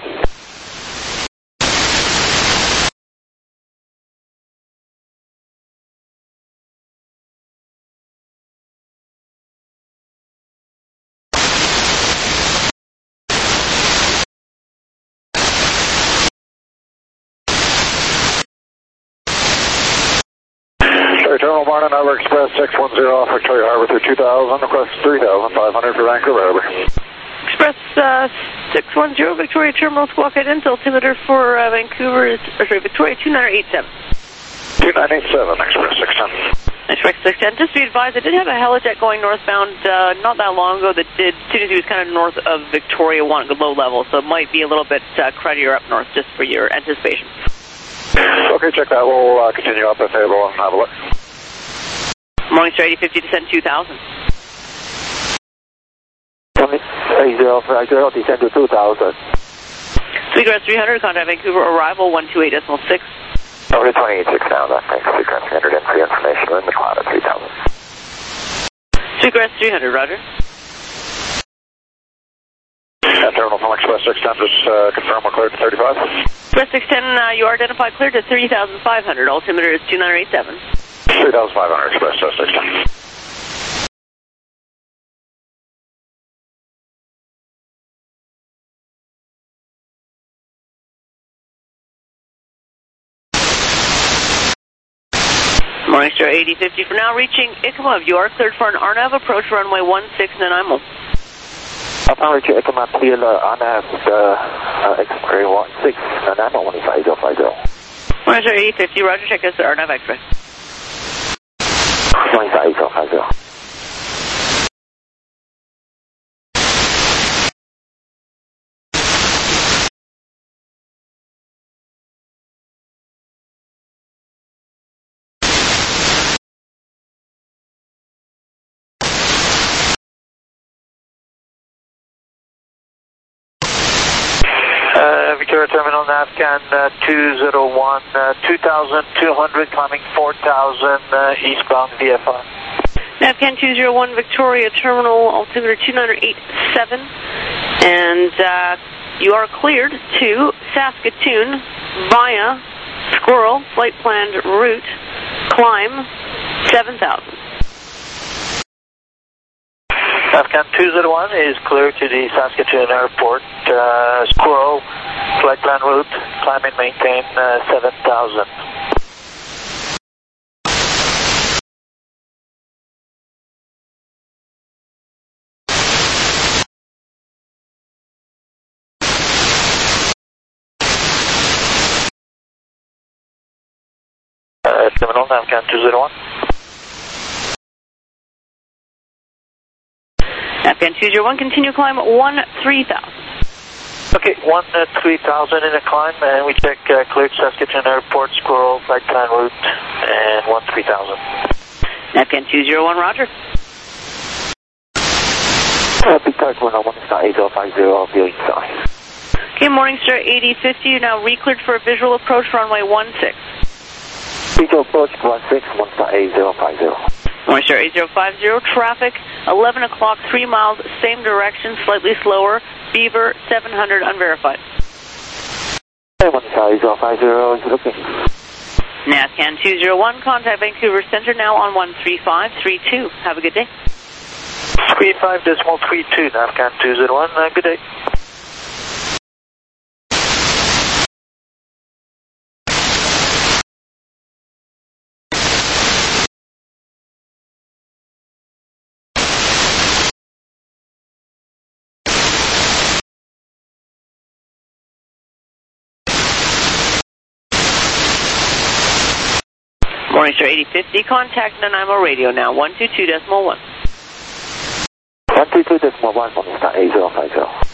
Speaker 4: Terminal Barna, Niagara Express 610 off Victoria Harbor through 2,000, request 3,500 for Vancouver Harbor.
Speaker 2: Express 610, Victoria Terminal, squawk head into altimeter for Vancouver, Victoria 2987.
Speaker 4: 2987, Express 610.
Speaker 2: Express 610, just to be advised, I did have a helijet going northbound not that long ago that did, as soon as he was kind of north of Victoria, one low level, so it might be a little bit cruddier up north just for your anticipation.
Speaker 4: Okay, check that. We'll continue up if able and have a look.
Speaker 2: Morningstar 8050, descend 2,000.
Speaker 6: 8050, descend to 2000.
Speaker 2: Sweetgrass 300, contact Vancouver, arrival 128.6.
Speaker 1: Over to 28.6 now, thanks. Sweetgrass 300 in for your information. We're in the cloud at 3000.
Speaker 2: Sweetgrass 300, roger.
Speaker 4: Terminal from Express 610, just confirm we're cleared to 35.
Speaker 2: Express 610, you are identified cleared to 3,500. Altimeter is 2987.
Speaker 4: 3,500, Express 610.
Speaker 2: Morningstar 8050 for now, reaching Ikima. You are cleared for an RNAV approach runway 16 Nanaimo.
Speaker 6: Upon reaching Ikima, clear RNAV X-ray 16 Nanaimo 15050.
Speaker 2: Morningstar 8050, roger, check us RNAV X-ray.
Speaker 6: 15050.
Speaker 1: Victoria Terminal, NAVCAN 201, 2,200, climbing 4,000, eastbound VFR.
Speaker 2: NAVCAN 201, Victoria Terminal, altimeter 2987. And you are cleared to Saskatoon via Squirrel, flight planned route, climb 7,000.
Speaker 1: NAVCAN 201 is clear to the Saskatoon Airport, Squirrel, flight plan route, climb and maintain 7,000. Terminal, NAVCAN 201.
Speaker 2: NAVCAN 201, continue climb 13,000.
Speaker 1: Okay, 13,000 in a climb, and we check cleared Saskatoon Airport, Squirrel, flight plan route, and 13,000.
Speaker 2: NAVCAN 201, roger.
Speaker 6: Big Target 101.8050, viewing sign.
Speaker 2: Okay, Morningstar 8050, you're now re-cleared for a visual approach runway 16.
Speaker 6: Visual approach 16, 1.8050.
Speaker 2: Morningstar 8050, traffic 11 o'clock, 3 miles, same direction, slightly slower. Beaver 700 unverified.
Speaker 6: 1.8050 is looking.
Speaker 2: NAVCAN 201, contact Vancouver Center now on 13532. Have a good day.
Speaker 1: 35.32, NAVCAN 201, good day.
Speaker 2: Morningstar 8050, contact Nanaimo Radio now, 122.1.
Speaker 6: 122.1, Morningstar 8050.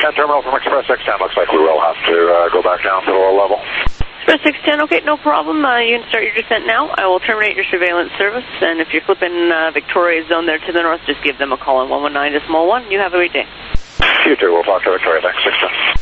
Speaker 4: 610 terminal from Express 610. Looks like we will have to go back down to the low level.
Speaker 2: Express 610, okay, no problem. You can start your descent now. I will terminate your surveillance service, and if you're flipping Victoria zone there to the north, just give them a call on 119.1. You have a great day.
Speaker 4: You too. We'll talk to Victoria. Thanks, 610.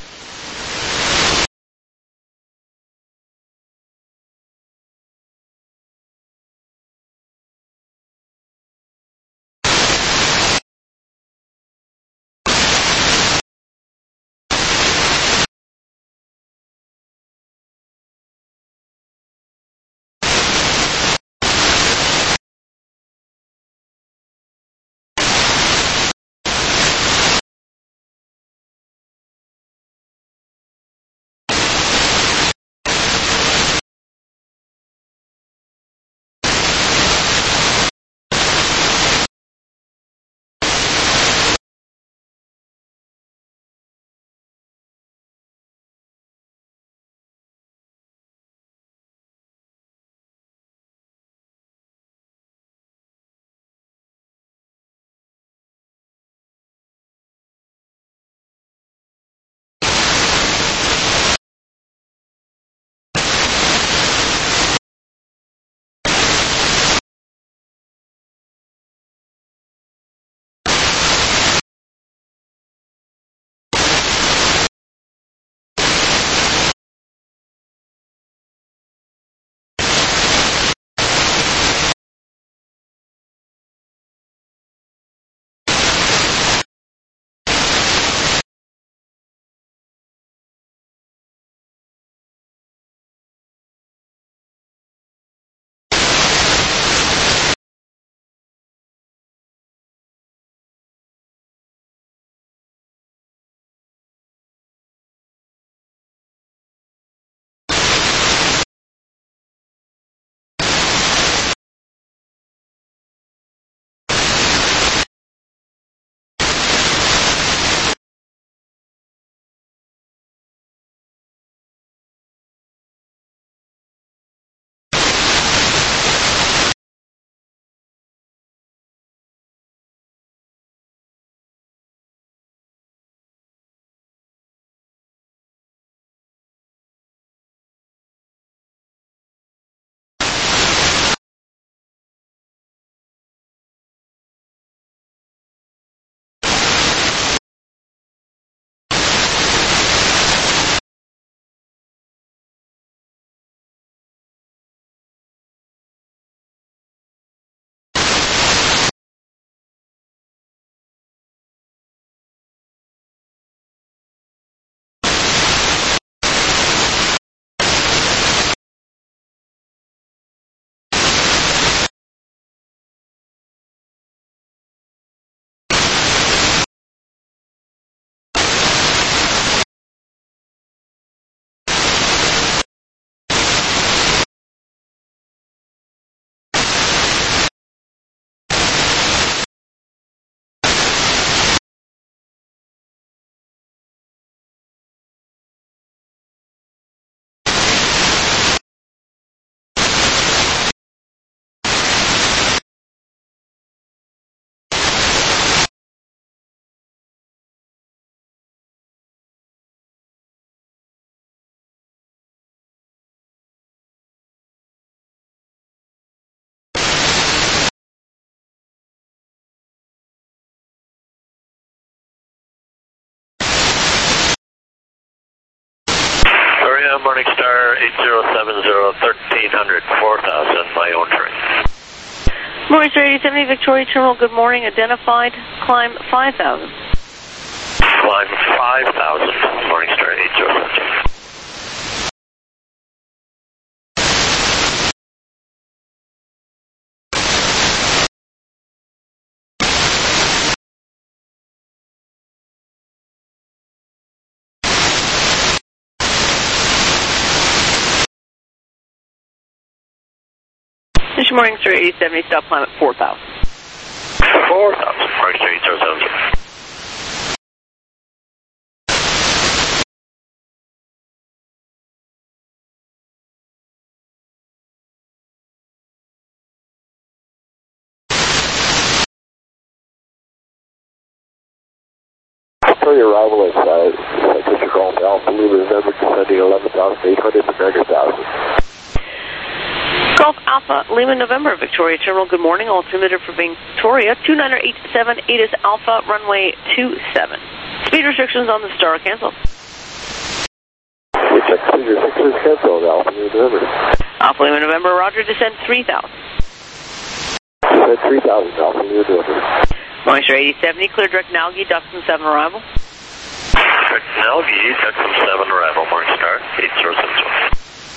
Speaker 1: Morningstar 8070 1300 4000, my own train.
Speaker 2: Morningstar 8070 Victoria Terminal, good morning. Identified, climb 5000.
Speaker 1: Climb 5000, Morningstar 8070.
Speaker 2: This is Morningstar 8070, stop climb at 4000.
Speaker 1: 4000, Morningstar 8070.
Speaker 4: Victoria arrival is Fisher Golf Alpha Lima November descending 11,800 to 90,000.
Speaker 2: Golf Alpha Lima November, Victoria Terminal, good morning. Altimeter for Victoria, 29878 is Alpha, runway 27. Speed restrictions on the Star cancel.
Speaker 4: We check speed restrictions canceled, Alpha Lima November.
Speaker 2: Alpha Lima November, roger, descend 3,000.
Speaker 4: Descend 3,000, Alpha Lima November.
Speaker 2: Moisture 8070, clear direct Nalgi, Duxton 7 arrival.
Speaker 1: Direct Nalgi, Duxton 7 arrival, Morning Star, 8072.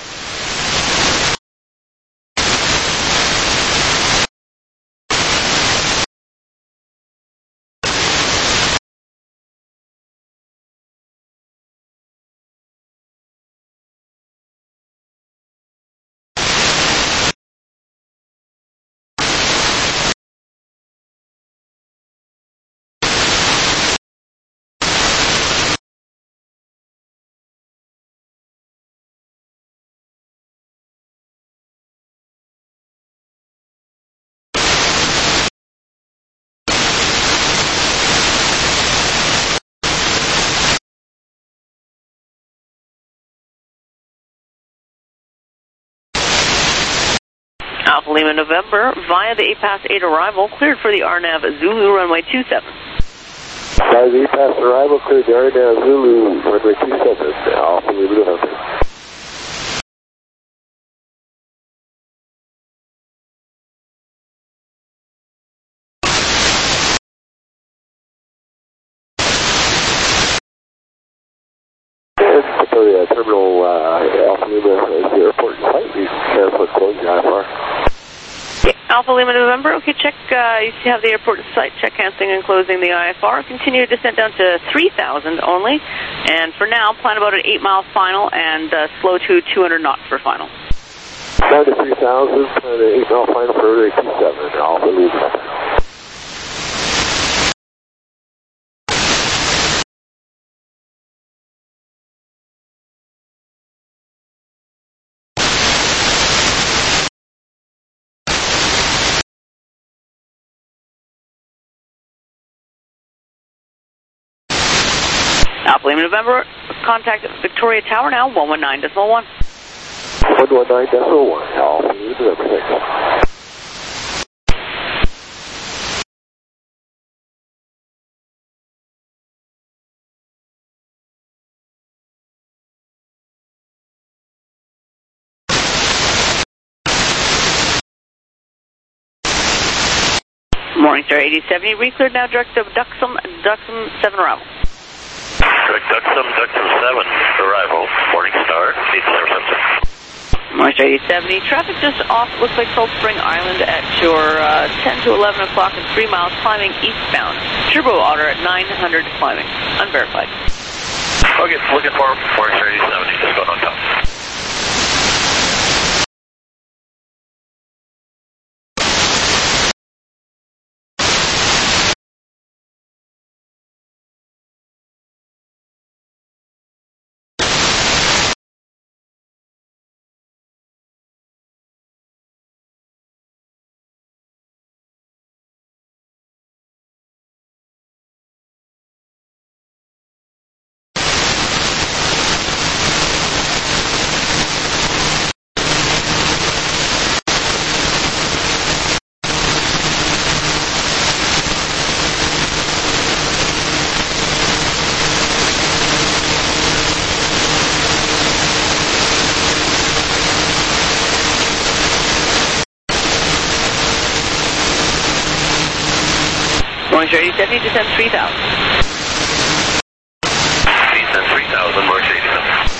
Speaker 2: Alpha Lima November, via the 8 arrival, cleared for the RNAV Zulu, runway 27.
Speaker 4: By the 8 arrival, cleared the RNAV Zulu, runway 27, Alpha Lima November. Victoria Terminal Alpha Lima is the airport in sight. We cancel and close the IFR.
Speaker 2: Alpha Lima November, okay, check, you have the airport in sight, check canceling and closing the IFR. Continue descent down to 3,000 only, and for now, plan about an 8-mile final and slow to 200 knots for final.
Speaker 4: Down to 3,000, plan an 8-mile final for runway 27, Alpha Lima November.
Speaker 2: Alpha Lima November, contact Victoria Tower now, 119.1.
Speaker 4: 119.1, Alpha Lima November, thanks.
Speaker 2: Morningstar 8070, recleared now, direct to Duxton 7 arrival.
Speaker 1: Direct Duxton 7 arrival, Morningstar 8070.
Speaker 2: Morningstar 8070, traffic just off, looks like Cold Spring Island at your 10 to 11 o'clock and 3 miles climbing eastbound. Turbo Otter at 900 climbing, unverified.
Speaker 1: Okay, looking for Morningstar 8070, just going on top.
Speaker 2: Morningstar 8070, descend 3,000.
Speaker 1: Descend 3,000, Morningstar 8070.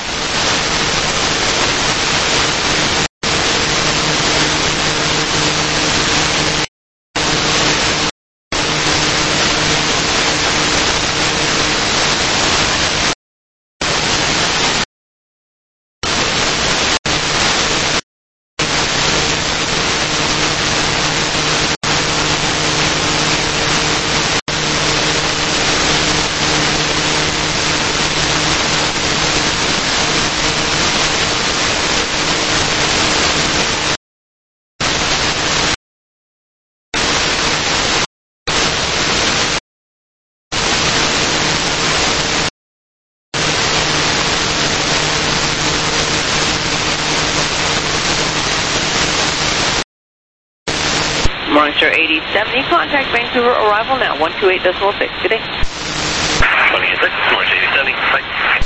Speaker 2: Morningstar 8070, contact Vancouver, arrival now, 128.6. Good day.
Speaker 1: 186, Morningstar 8070, bye.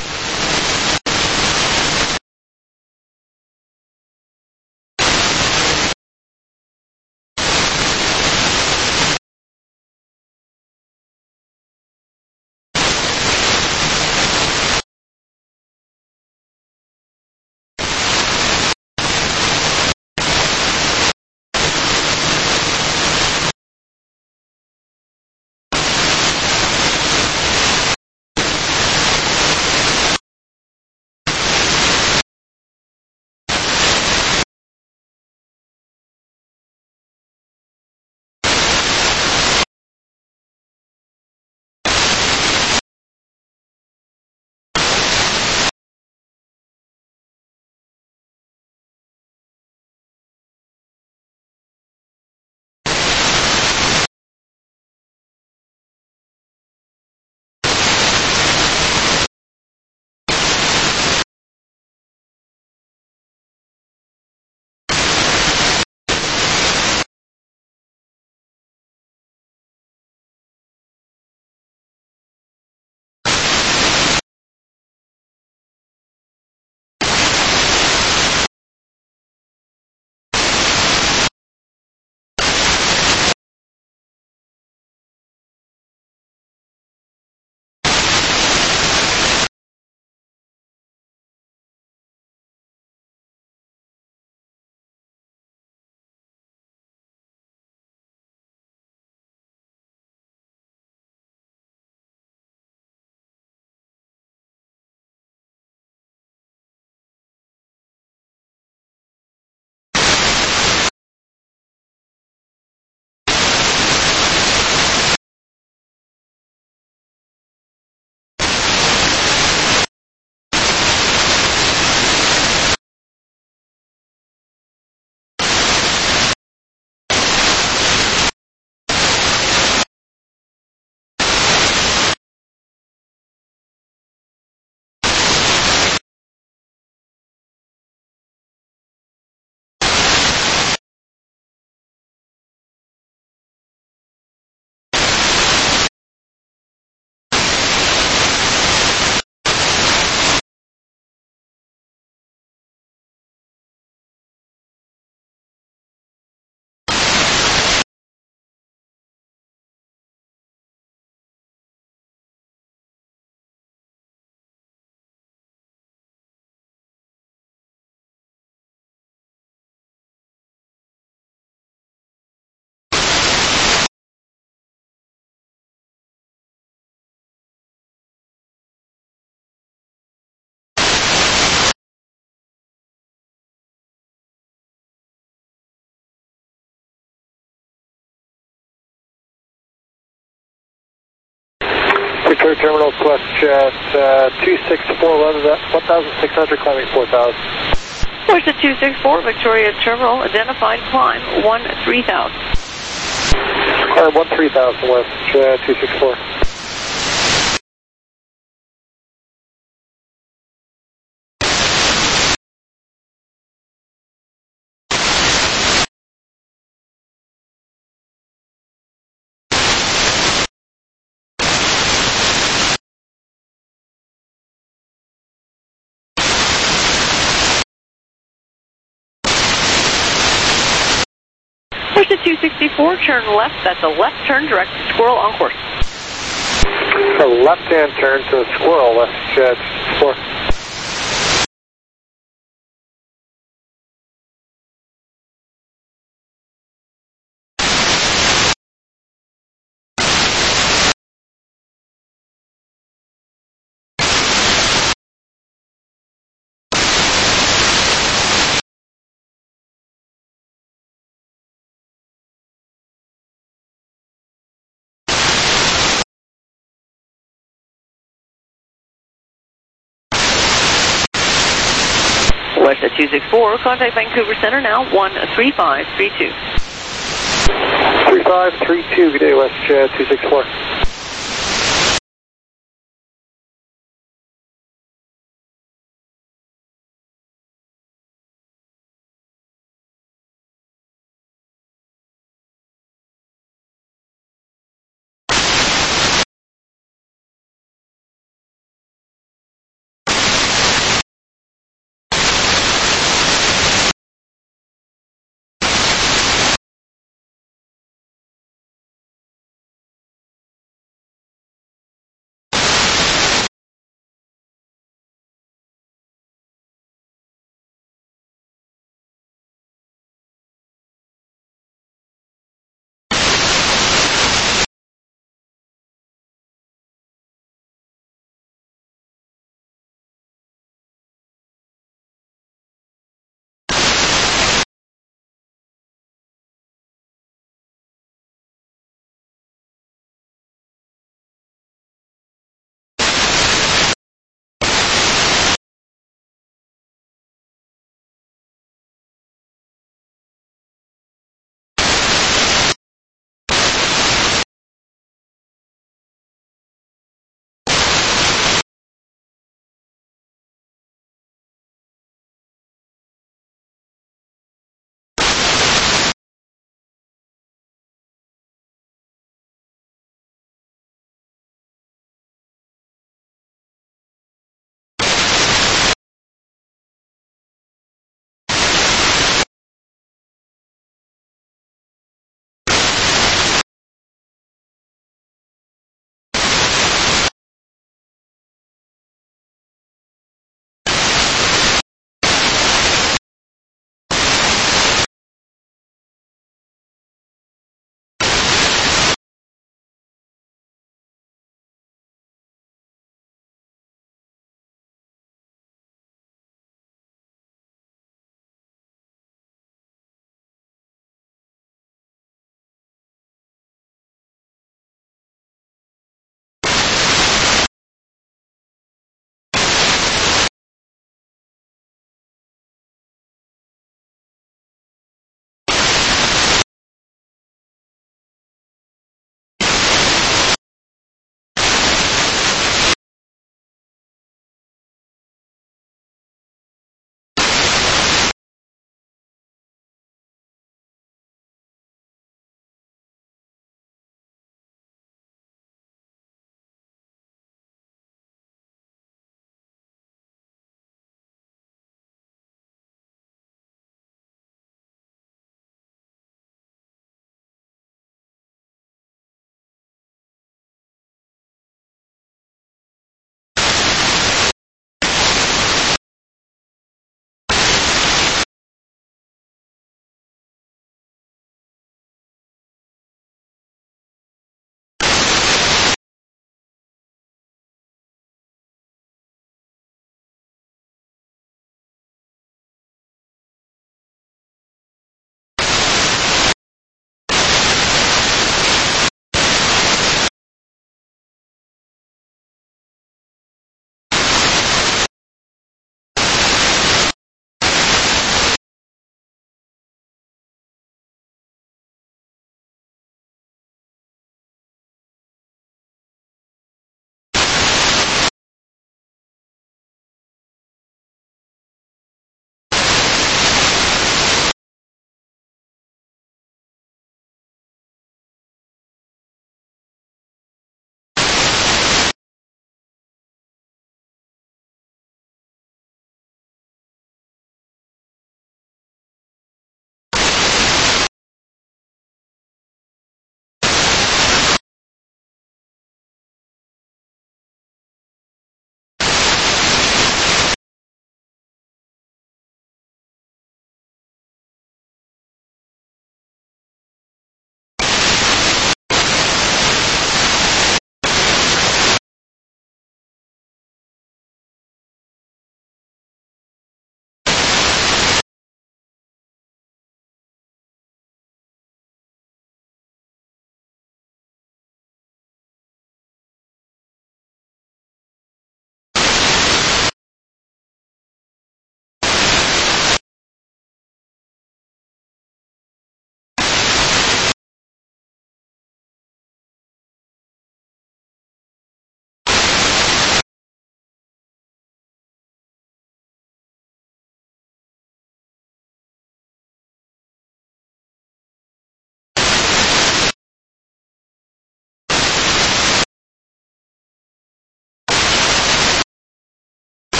Speaker 6: Victoria Terminal, WestJet 264, 1,600, climbing 4,000.
Speaker 2: WestJet 264, Victoria Terminal, identified climb 13,000.
Speaker 6: Climb 13,000, WestJet 264.
Speaker 2: WestJet 264, turn left, that's a left turn direct to Squirrel on course.
Speaker 6: A left-hand turn to Squirrel, WestJet 4.
Speaker 2: WestJet 264, contact Vancouver Center now, 13532.
Speaker 6: 3532, good day, WestJet 264.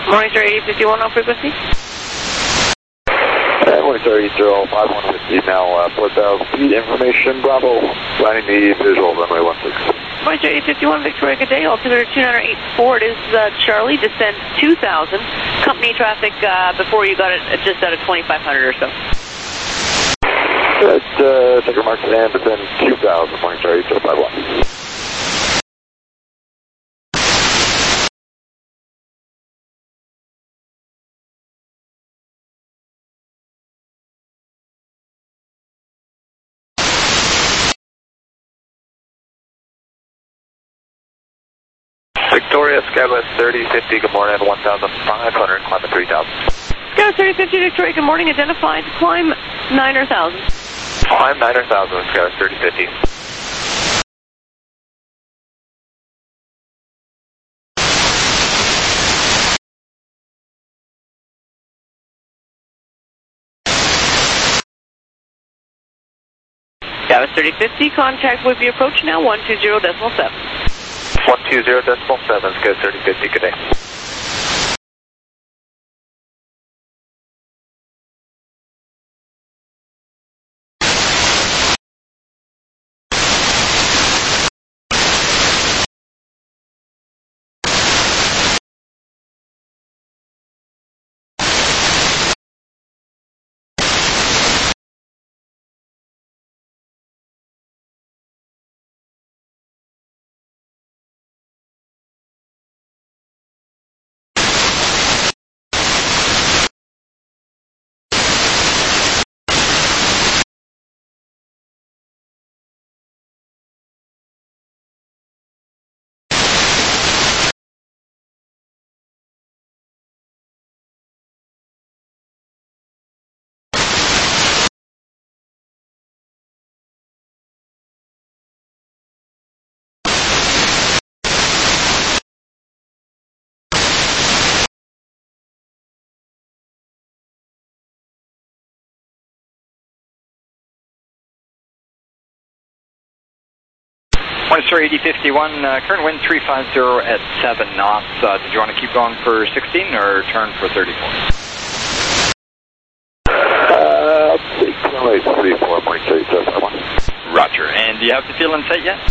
Speaker 2: Morning, sir, 8051 on frequency.
Speaker 4: Morning, sir, 8051 with email 4,000 feet information, Bravo, flying the visual runway 16.
Speaker 2: Morning, sir, 8051 Victoria, good day. Altimeter 2984, it is Charlie, descent 2,000. Company traffic before you got it just out of 2,500 or so.
Speaker 4: Check your marks and descend 2,000, morning, sir, 8051.
Speaker 1: Victoria, Skywest 3050, good morning, 1,500, climb at 3,000.
Speaker 2: Skywest 3050, Victoria, good morning, identified, climb 9 or 1,000.
Speaker 1: Climb 9 or 1,000 with Skywest 3050.
Speaker 2: Skywest 3050, contact Whidbey approach now, 120.7.
Speaker 1: 120.7, Skywest 3050, good day.
Speaker 3: Morning, sir, 8051, current wind 350 at 7 knots. Did you want to keep going for 16 or turn for 34?
Speaker 4: Runway 34, morning, sir, 8051.
Speaker 3: Roger. And do you have the field in sight yet?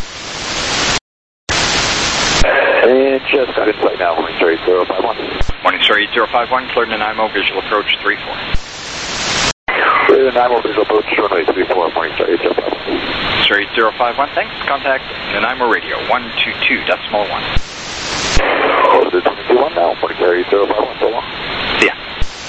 Speaker 4: And just got in sight now, morning, sir, 8051.
Speaker 3: Morning, sir, 8051, cleared Nanaimo, visual approach 34.
Speaker 4: Cleared Nanaimo, visual approach, runway 34, morning, sir, 8051.
Speaker 3: Sir, 8051, thanks. Contact Nanaimo Radio, 122.1.
Speaker 4: Over to 221 now, morning, sir, 8051, so long.
Speaker 3: See ya.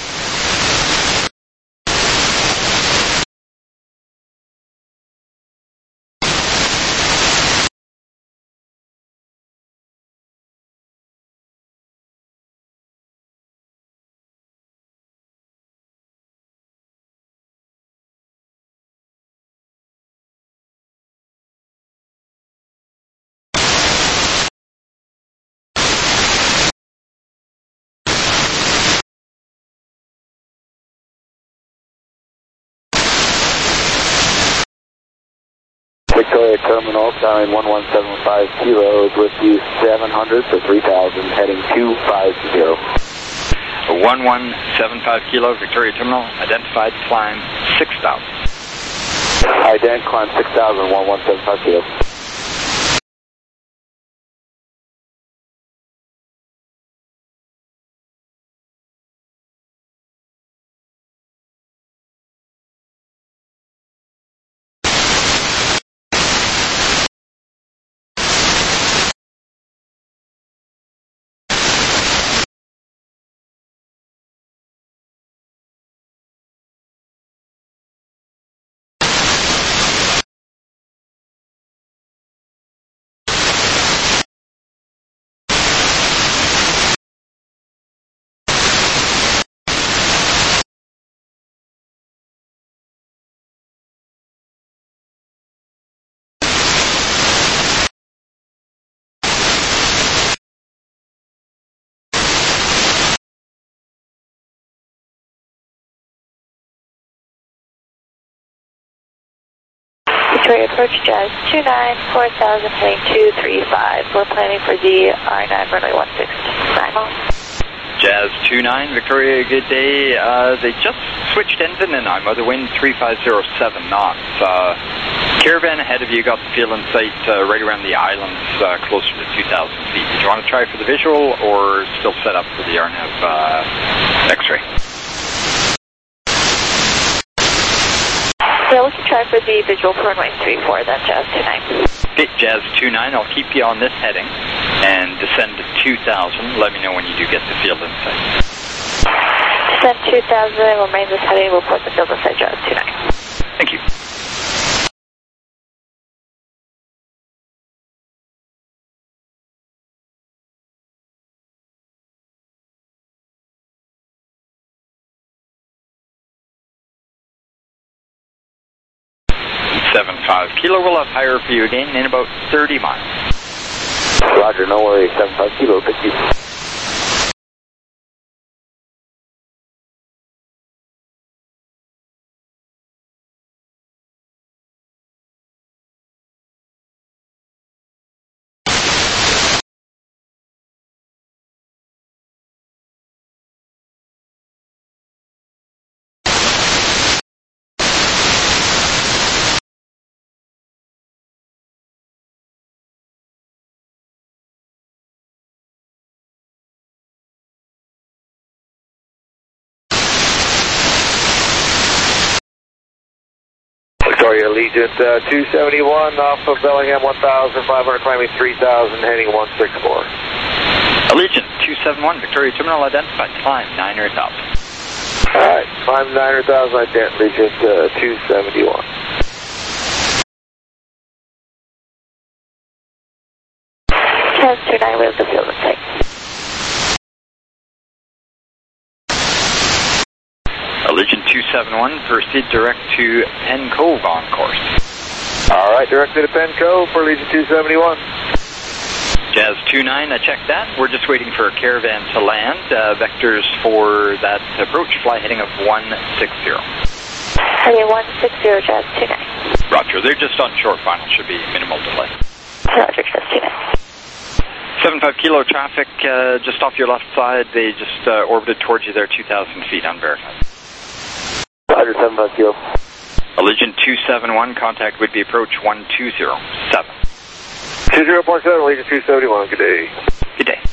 Speaker 4: Victoria Terminal, time 1175 kilos with the 700 to 3000, heading 250.
Speaker 3: 1175 kilo, Victoria Terminal, identified, climb 6,000.
Speaker 4: Ident, climb 6,000, 1175 kilos.
Speaker 7: Victoria approach Jazz 29, 4000, heading 235. We're planning for the R9 runway 16.
Speaker 3: Jazz 29, Victoria, good day. They just switched engine and I'm out of the wind, 3507 knots. Caravan ahead of you got the field in sight right around the islands, closer to 2,000 feet. Did you want to try for the visual or still set up for the RNAV X-ray?
Speaker 7: Yeah, we can try for the visual for runway 34, then Jazz 29.
Speaker 3: Okay, Jazz 29, I'll keep you on this heading and descend to 2,000. Let me know when you do get the field in sight.
Speaker 7: Descend 2,000, we'll remain this heading, we'll put the field in sight, Jazz 29.
Speaker 3: Thank you. Kilo, we'll have higher for you again in about 30 miles.
Speaker 4: Roger, no worries. 75 Kilo, thank you. Victoria, Allegiant 271 off of Bellingham 1,500, climbing 3,000, heading 164.
Speaker 3: Allegiant 271, Victoria Terminal identified, climb 900,000.
Speaker 4: Alright, climb 900,000, Allegiant 271.
Speaker 7: Jazz 29, we have the field in sight.
Speaker 3: Allegiant 271, proceed direct to Penn Cove on course.
Speaker 4: Alright, directly to Penn Cove for Allegiant 271.
Speaker 3: Jazz 29, I checked that. We're just waiting for a caravan to land. Vectors for that approach, fly heading of 160.
Speaker 7: Heading 160, Jazz 29.
Speaker 3: Roger, they're just on short final, should be minimal delay.
Speaker 7: Roger, Jazz 29.
Speaker 3: 75 Kilo traffic just off your left side. They just orbited towards you there, 2,000 feet, unverified.
Speaker 4: Roger, 75 Kilo.
Speaker 3: Allegiant 271, contact would be approach 1207.
Speaker 4: 20.7, Allegiant 271, good day.
Speaker 3: Good day.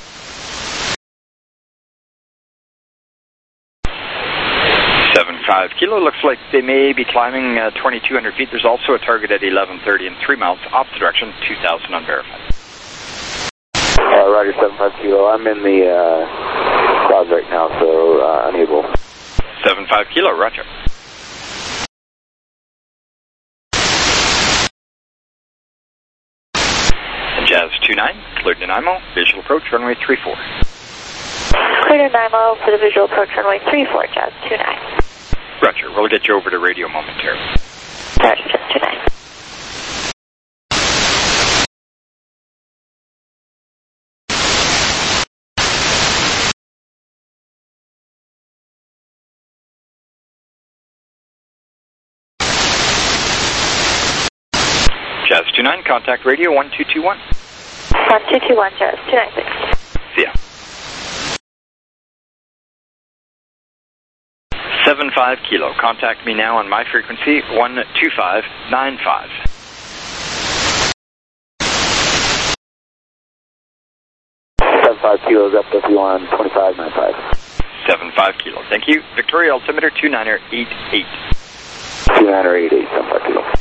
Speaker 3: Kilo, looks like they may be climbing 2,200 feet. There's also a target at 1130 and 3 miles opposite direction, 2,000 unverified.
Speaker 4: Roger, 75 Kilo. I'm in the clouds right now, so unable.
Speaker 3: 75 Kilo, roger. And Jazz 29, cleared to Nanaimo, visual approach, runway 34.
Speaker 7: Cleared to Nanaimo for the visual approach, runway 34, Jazz 29.
Speaker 3: Roger, we'll get you over to radio momentarily.
Speaker 7: Roger, Jazz 29.
Speaker 3: Jazz 29, contact radio 1221.
Speaker 7: 1221, Jazz 29.
Speaker 3: See ya. 75 Kilo, contact me now on my frequency 12595.
Speaker 4: 75 Kilo's up with you on 2595.
Speaker 3: 75 Kilo, thank you. Victoria altimeter 2988.
Speaker 4: 2988, 75 Kilo.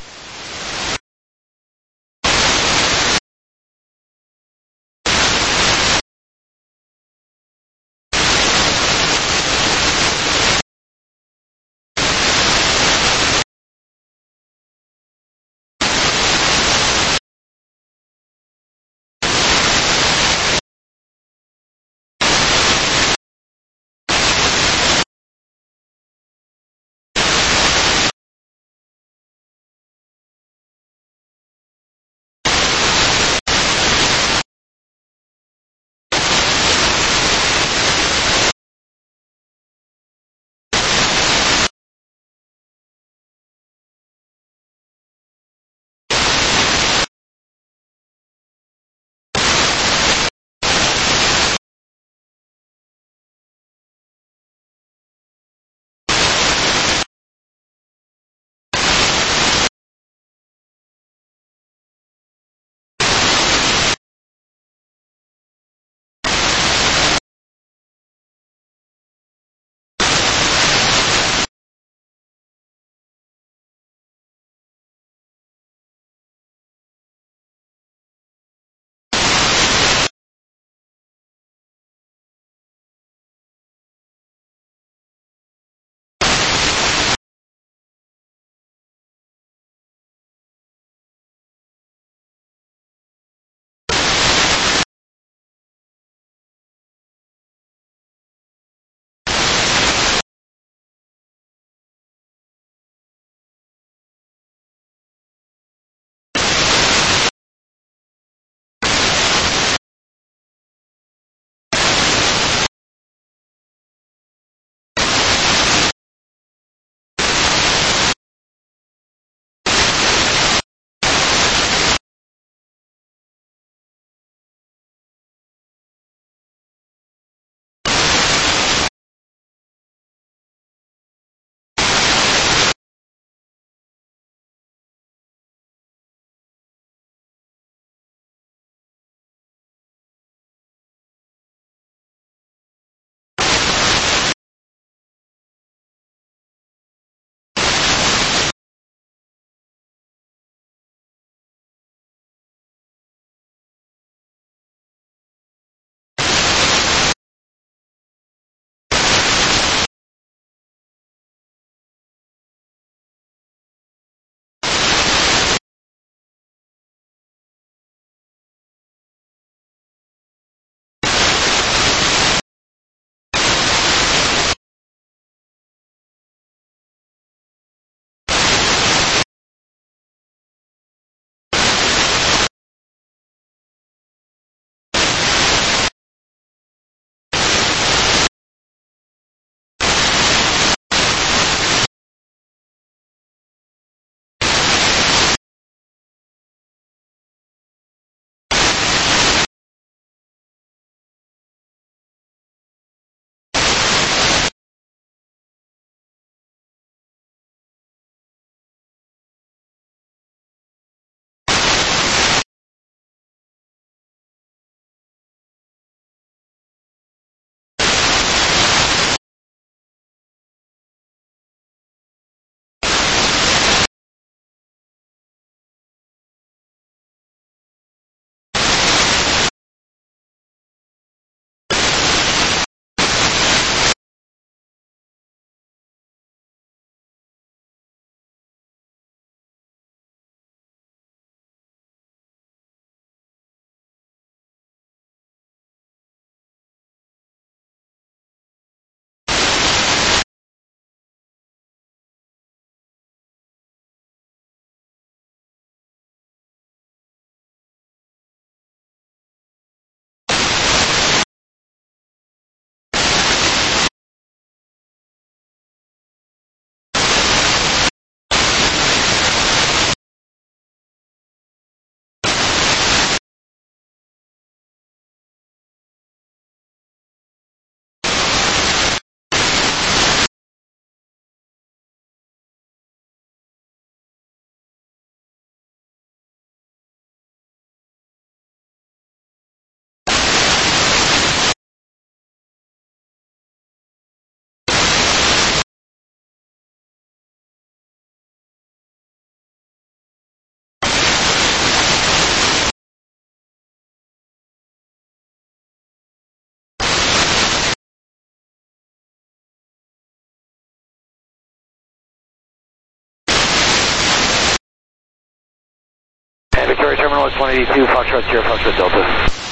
Speaker 1: Victoria Terminal, it's 182, Foxtrot Sierra, Foxtrot Delta.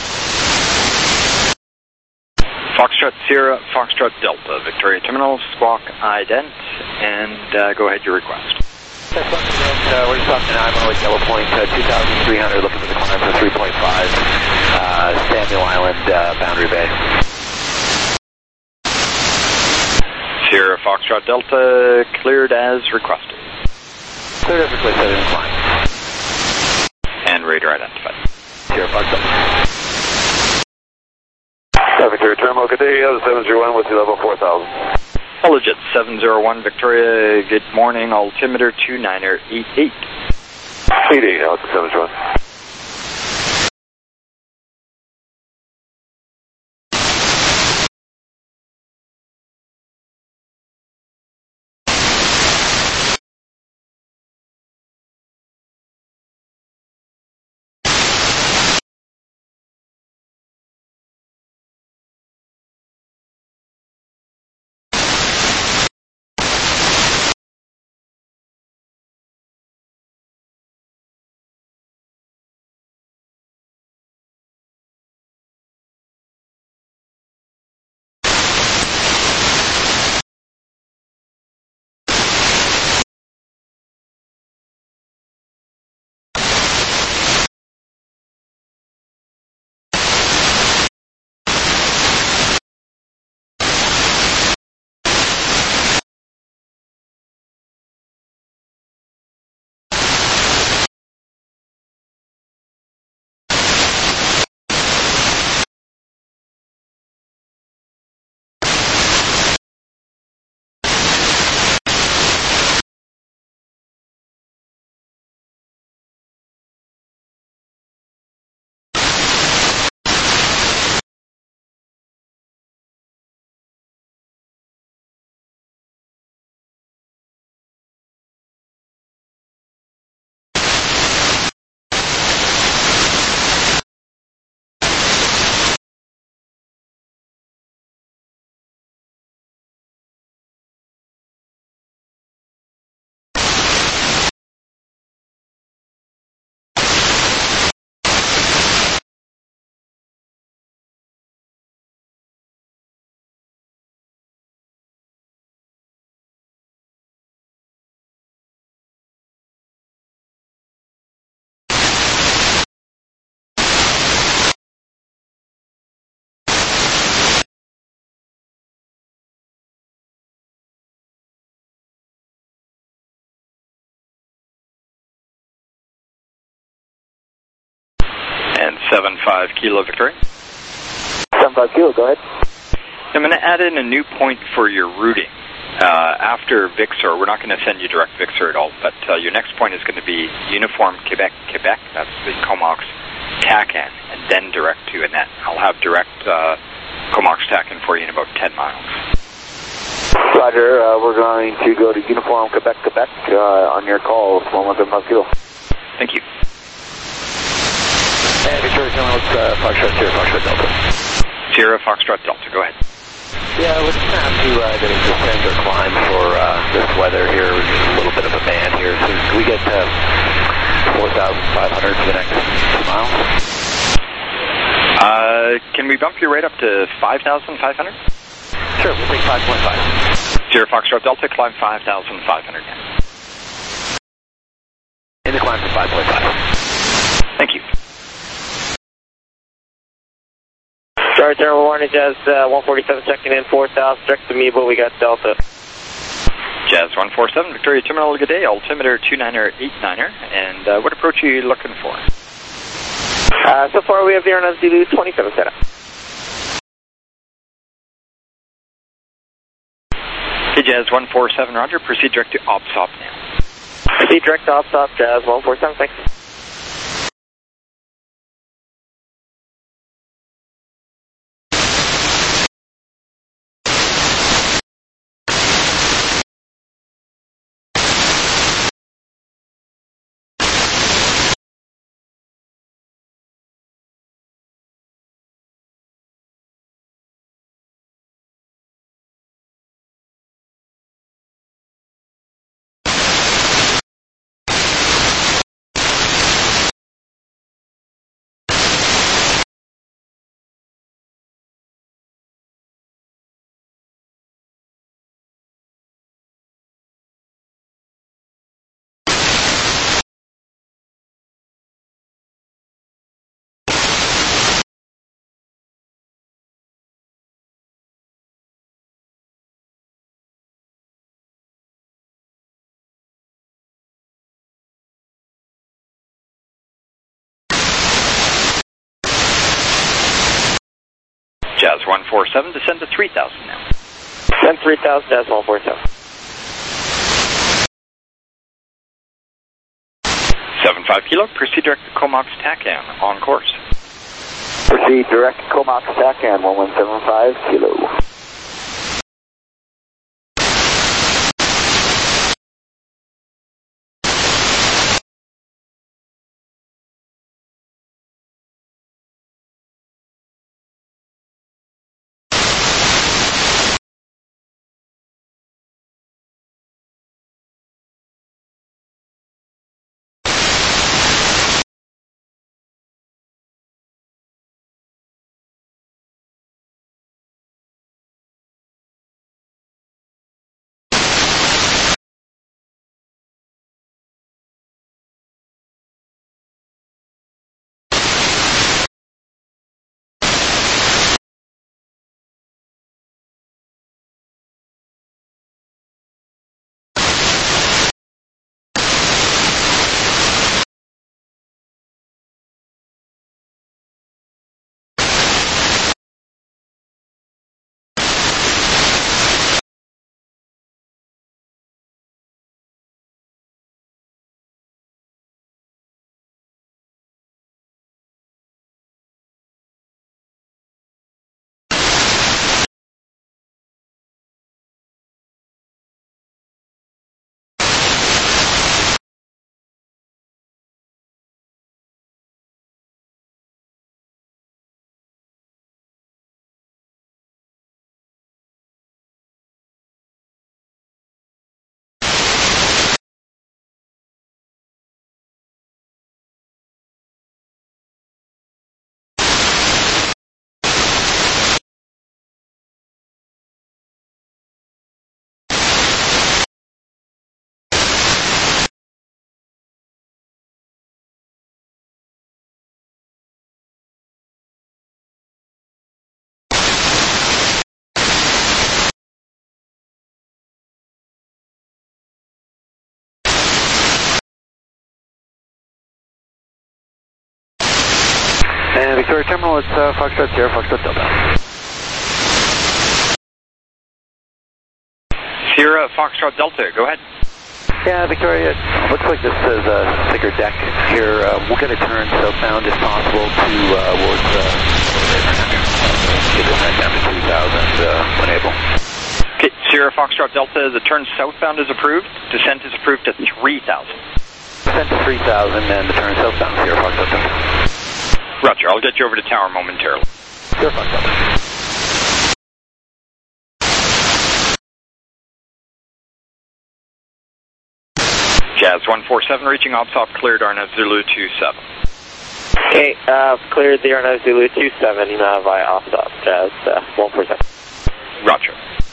Speaker 3: Foxtrot Sierra, Foxtrot Delta, Victoria Terminal, squawk ident, and go ahead, your request.
Speaker 1: We're just off the Imo at Yellow Point, 2,300, looking for the climb for 3.5, Samuel Island, Boundary Bay.
Speaker 3: Sierra, Foxtrot Delta, cleared as requested.
Speaker 1: Cleared as requested, in climb.
Speaker 3: And radar identified.
Speaker 1: Sierra, Foxtrot.
Speaker 4: Victoria Terminal, good day, 701 with level 4,000.
Speaker 3: Legit 701 Victoria, good morning, altimeter 2988.
Speaker 4: 88, Alex 701.
Speaker 3: And 75 Kilo Victoria.
Speaker 1: 75 Kilo, go ahead.
Speaker 3: I'm going to add in a new point for your routing. After Vixor, we're not going to send you direct Vixor at all, but your next point is going to be Uniform Quebec, Quebec, that's the Comox TACAN, and then direct to Annette. I'll have direct Comox TACAN for you in about 10 miles.
Speaker 1: Roger, we're going to go to Uniform Quebec, Quebec on your call, 115 Kilo.
Speaker 3: Thank you.
Speaker 1: And Victoria Terminal, Foxtrot Sierra, Foxtrot Delta.
Speaker 3: Sierra, Foxtrot Delta, go ahead.
Speaker 1: Yeah, we're just going to have to descend or climb for this weather here. We're just a little bit of a band here. So can we get 4,500 for the next 2 miles?
Speaker 3: Can we bump your rate up to 5,500?
Speaker 1: Sure, we'll take 5.5.
Speaker 3: Sierra, Foxtrot Delta, climb 5,500 now.
Speaker 1: In the climb for 5.5.
Speaker 3: Thank you.
Speaker 8: Sorry, Terminal Warning, Jazz 147 checking in, 4,000, direct to Mebo, we got Delta.
Speaker 3: Jazz 147, Victoria Terminal, good day, altimeter 2989er, and what approach are you looking for?
Speaker 8: So far we have the RNS Zulu 27 set up.
Speaker 3: Okay, Jazz 147, roger, proceed direct to OPSOP now.
Speaker 8: Proceed direct to OPSOP, Jazz 147, thanks.
Speaker 3: 147, descend to 3,000 now.
Speaker 8: Descend 3,000 as 147.
Speaker 3: 75 kilo, proceed direct to Comox TACAN, on course.
Speaker 4: Proceed direct Comox TACAN, 1175 kilo.
Speaker 6: And Victoria Terminal, it's Foxtrot Sierra, Foxtrot Delta.
Speaker 3: Sierra Foxtrot Delta, go ahead.
Speaker 6: Yeah, Victoria, it looks like this is a thicker deck here. We're going to turn southbound if possible towards get it down to 2,000 when able.
Speaker 3: Okay, Sierra Foxtrot Delta, the turn southbound is approved. Descent is approved to 3,000.
Speaker 6: Descent to 3,000 and the turn southbound, Sierra Foxtrot Delta.
Speaker 3: Roger, I'll get you over to tower momentarily.
Speaker 6: Sierra Foxtrot Delta.
Speaker 3: Jazz 147 reaching OPSOP, cleared RNAV Zulu 27.
Speaker 8: Okay, cleared the RNAV Zulu 27 via OPSOP, Jazz 147.
Speaker 3: Roger.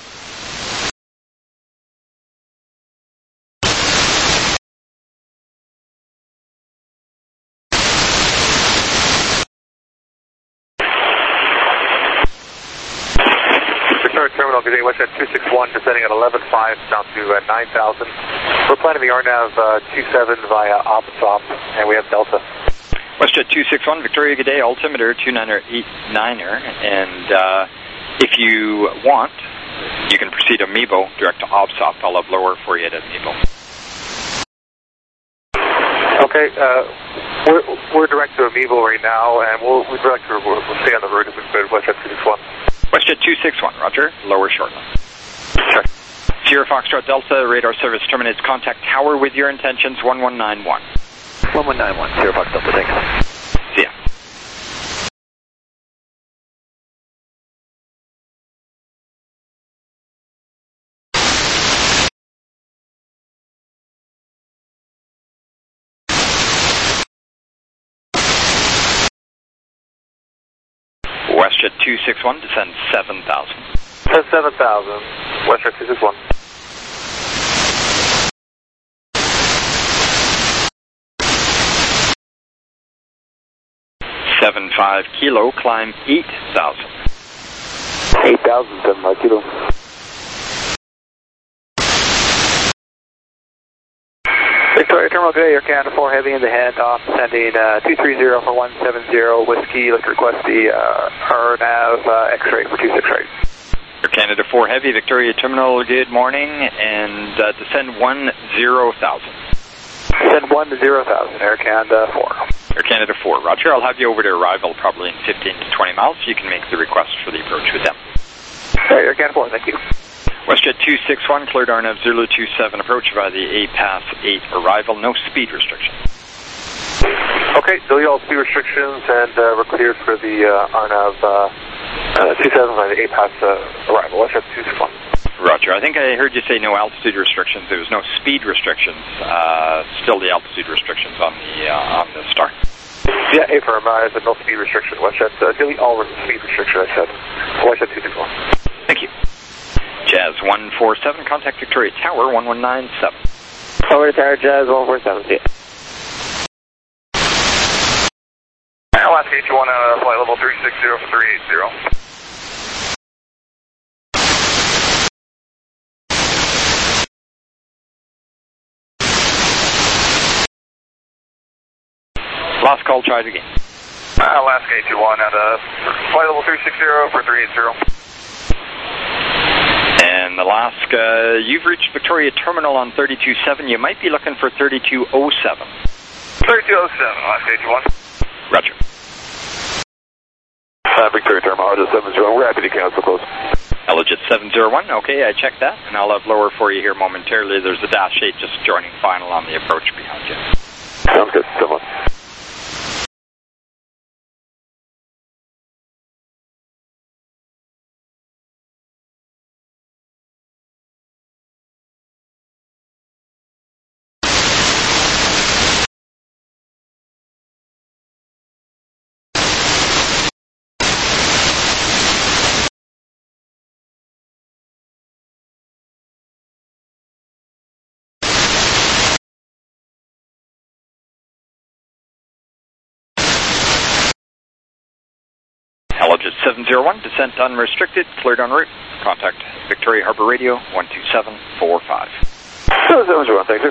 Speaker 9: Terminal, good day, WestJet 261, descending at 11.5 down to 9,000. We're planning the RNAV 27 via OPSOP, and we have Delta.
Speaker 3: WestJet 261, Victoria, good day, altimeter 2989er, and if you want, you can proceed to Amiibo, direct to OPSOP. I'll have lower for you at Amiibo.
Speaker 9: Okay, we're direct to Amiibo right now, and we'll stay on the route if we could, WestJet 261.
Speaker 3: WestJet 261, roger. Lower shortly.
Speaker 9: Sure.
Speaker 3: Sierra Foxtrot Delta, radar service terminates. Contact tower with your intentions, 1191.
Speaker 6: 1191, Sierra Foxtrot Delta, thanks.
Speaker 3: See ya. WestJet 261, descend 7,000.
Speaker 9: Descend 7,000, WestJet 261.
Speaker 3: $75 kilo, climb 8,000.
Speaker 4: 8,000, 75 kilo.
Speaker 6: Victoria Terminal, good day, Air Canada 4 Heavy in the handoff, sending 230 for 170 Whiskey. Let's request the RNAV X-ray for 26 right.
Speaker 3: Air Canada 4 Heavy, Victoria Terminal, good morning, and descend 10,000.
Speaker 6: Send 10,000, Air Canada 4.
Speaker 3: Air Canada 4, roger. I'll have you over to arrival probably in 15 to 20 miles, so you can make the request for the approach with them.
Speaker 6: Hey, Air Canada 4, thank you.
Speaker 3: WestJet 261, cleared RNAV Zulu 27, approach via the A-Pass 8 arrival, no speed restriction.
Speaker 9: Okay, delete all speed restrictions, and we're cleared for the RNAV 27 via the A-Pass arrival. WestJet 261.
Speaker 3: Roger. I think I heard you say no altitude restrictions. There was no speed restrictions. Still the altitude restrictions on the start.
Speaker 9: Yeah, affirm. I said no speed restriction. WestJet, delete all speed restriction, I said. WestJet 261.
Speaker 3: Thank you. Jazz 147, contact Victoria Tower 1197.
Speaker 8: Over to Tower Jazz 147, see ya.
Speaker 4: Alaska 81 out of flight level 360 for 380.
Speaker 3: Last call, try it again.
Speaker 4: Alaska 81 out of flight level 360 for 380.
Speaker 3: And Alaska, you've reached Victoria Terminal on 32.7. You might be looking for 32.07.
Speaker 4: 32.07, Alaska 81.
Speaker 3: Roger.
Speaker 4: Victoria Terminal, Allegit 701. We're happy to cancel close.
Speaker 3: Allegit 701, okay, I checked that, and I'll have lower for you here momentarily. There's a Dash 8 just joining final on the approach behind you.
Speaker 4: Sounds good, so much.
Speaker 3: Allegit 701, descent unrestricted, cleared en route. Contact Victoria Harbor Radio 12745.
Speaker 4: 701, thank you.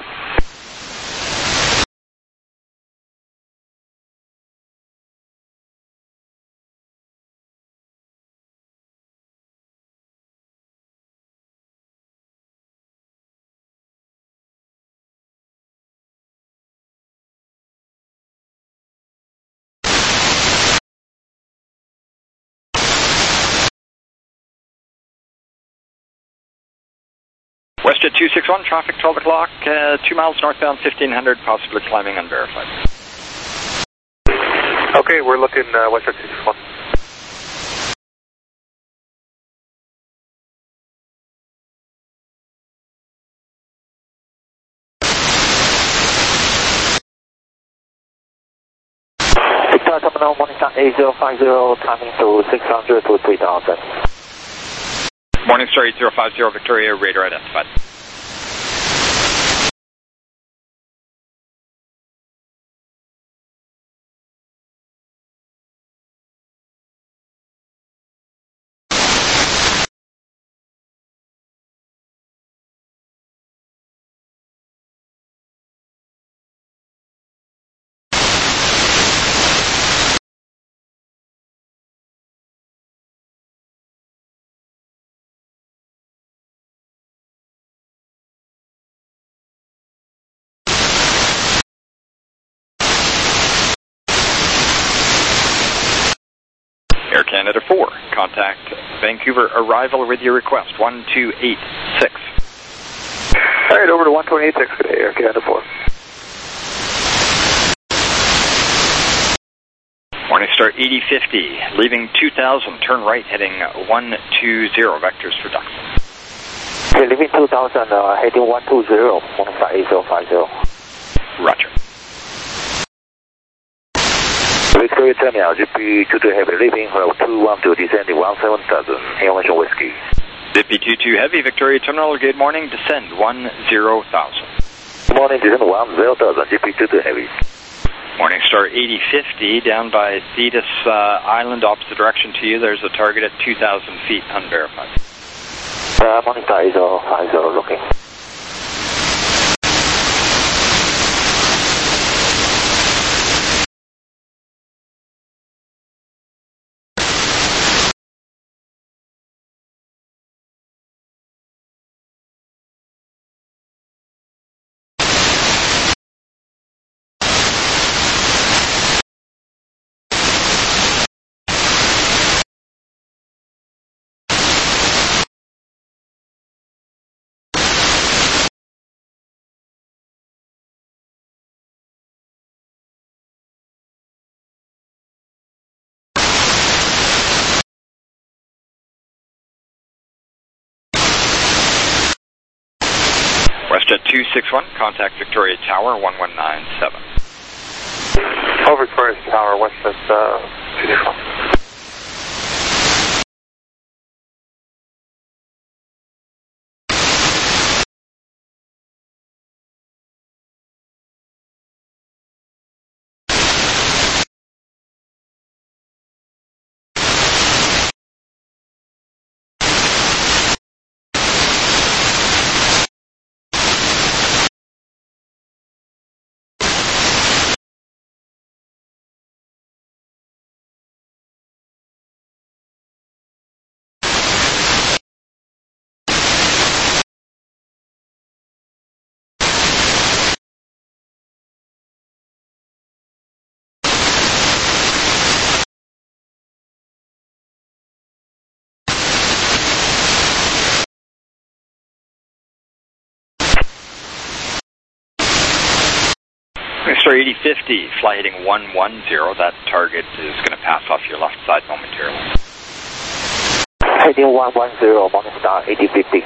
Speaker 3: WestJet 261, traffic 12 o'clock, 2 miles northbound, 1500, possibly climbing unverified.
Speaker 9: Okay, we're looking WestJet 261.
Speaker 6: Victoria Terminal, Morningstar 8050, timing to 600 to 3000.
Speaker 3: Morningstar 8050, Victoria, radar identified. Air Canada 4, contact Vancouver arrival with your request, 1286.
Speaker 6: All right, over to 1286 today, Air Canada 4.
Speaker 3: Morningstar 8050, leaving 2000, turn right, heading 120, vectors for ducks.
Speaker 6: Okay, leaving 2000, heading 120, Morningstar 8050.
Speaker 3: Roger.
Speaker 6: Victoria Terminal, GP22 Heavy, leaving from 212, descending 17,000, information Whiskey.
Speaker 3: GP22 Heavy, Victoria Terminal, good morning, descend 10,000.
Speaker 6: Morning, descend 10,000, GP22 Heavy.
Speaker 3: Morningstar 8050, down by Thetis Island, opposite direction to you, there's a target at 2,000 feet, unverified.
Speaker 6: Morningstar 8050, looking.
Speaker 3: Jet 261, contact Victoria Tower 1197.
Speaker 9: Oh, Victoria Tower, what's this? 261.
Speaker 3: Star 8050, fly heading 110. That target is going to pass off your left side momentarily.
Speaker 8: Heading 110, Morningstar 8050.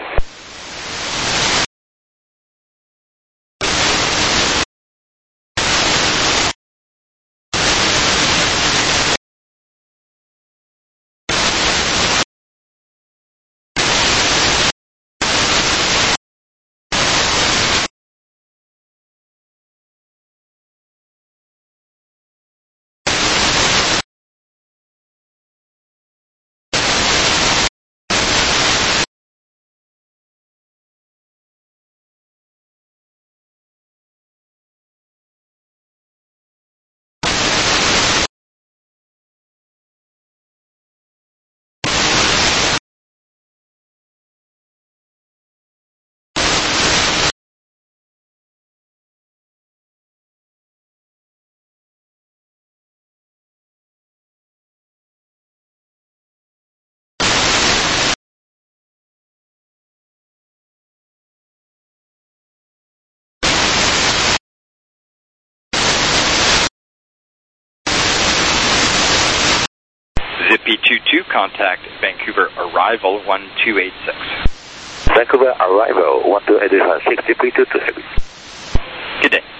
Speaker 3: Zippy 22, contact Vancouver Arrival 1286.
Speaker 8: Vancouver Arrival 1286, Zippy 22 heavy.
Speaker 3: Good day.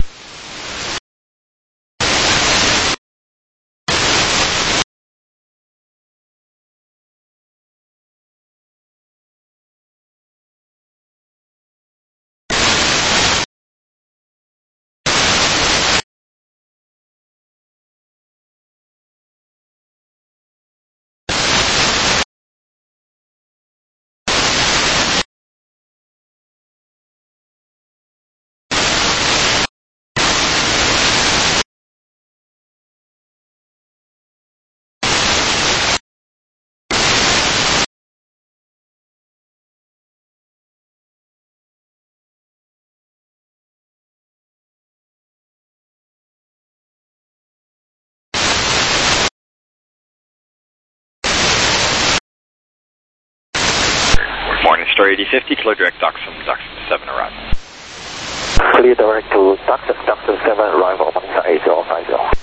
Speaker 3: Morningstar 8050, clear direct Duxton 7 arrival.
Speaker 8: Clear direct to Duxton 7 arrival, Morningstar 8050.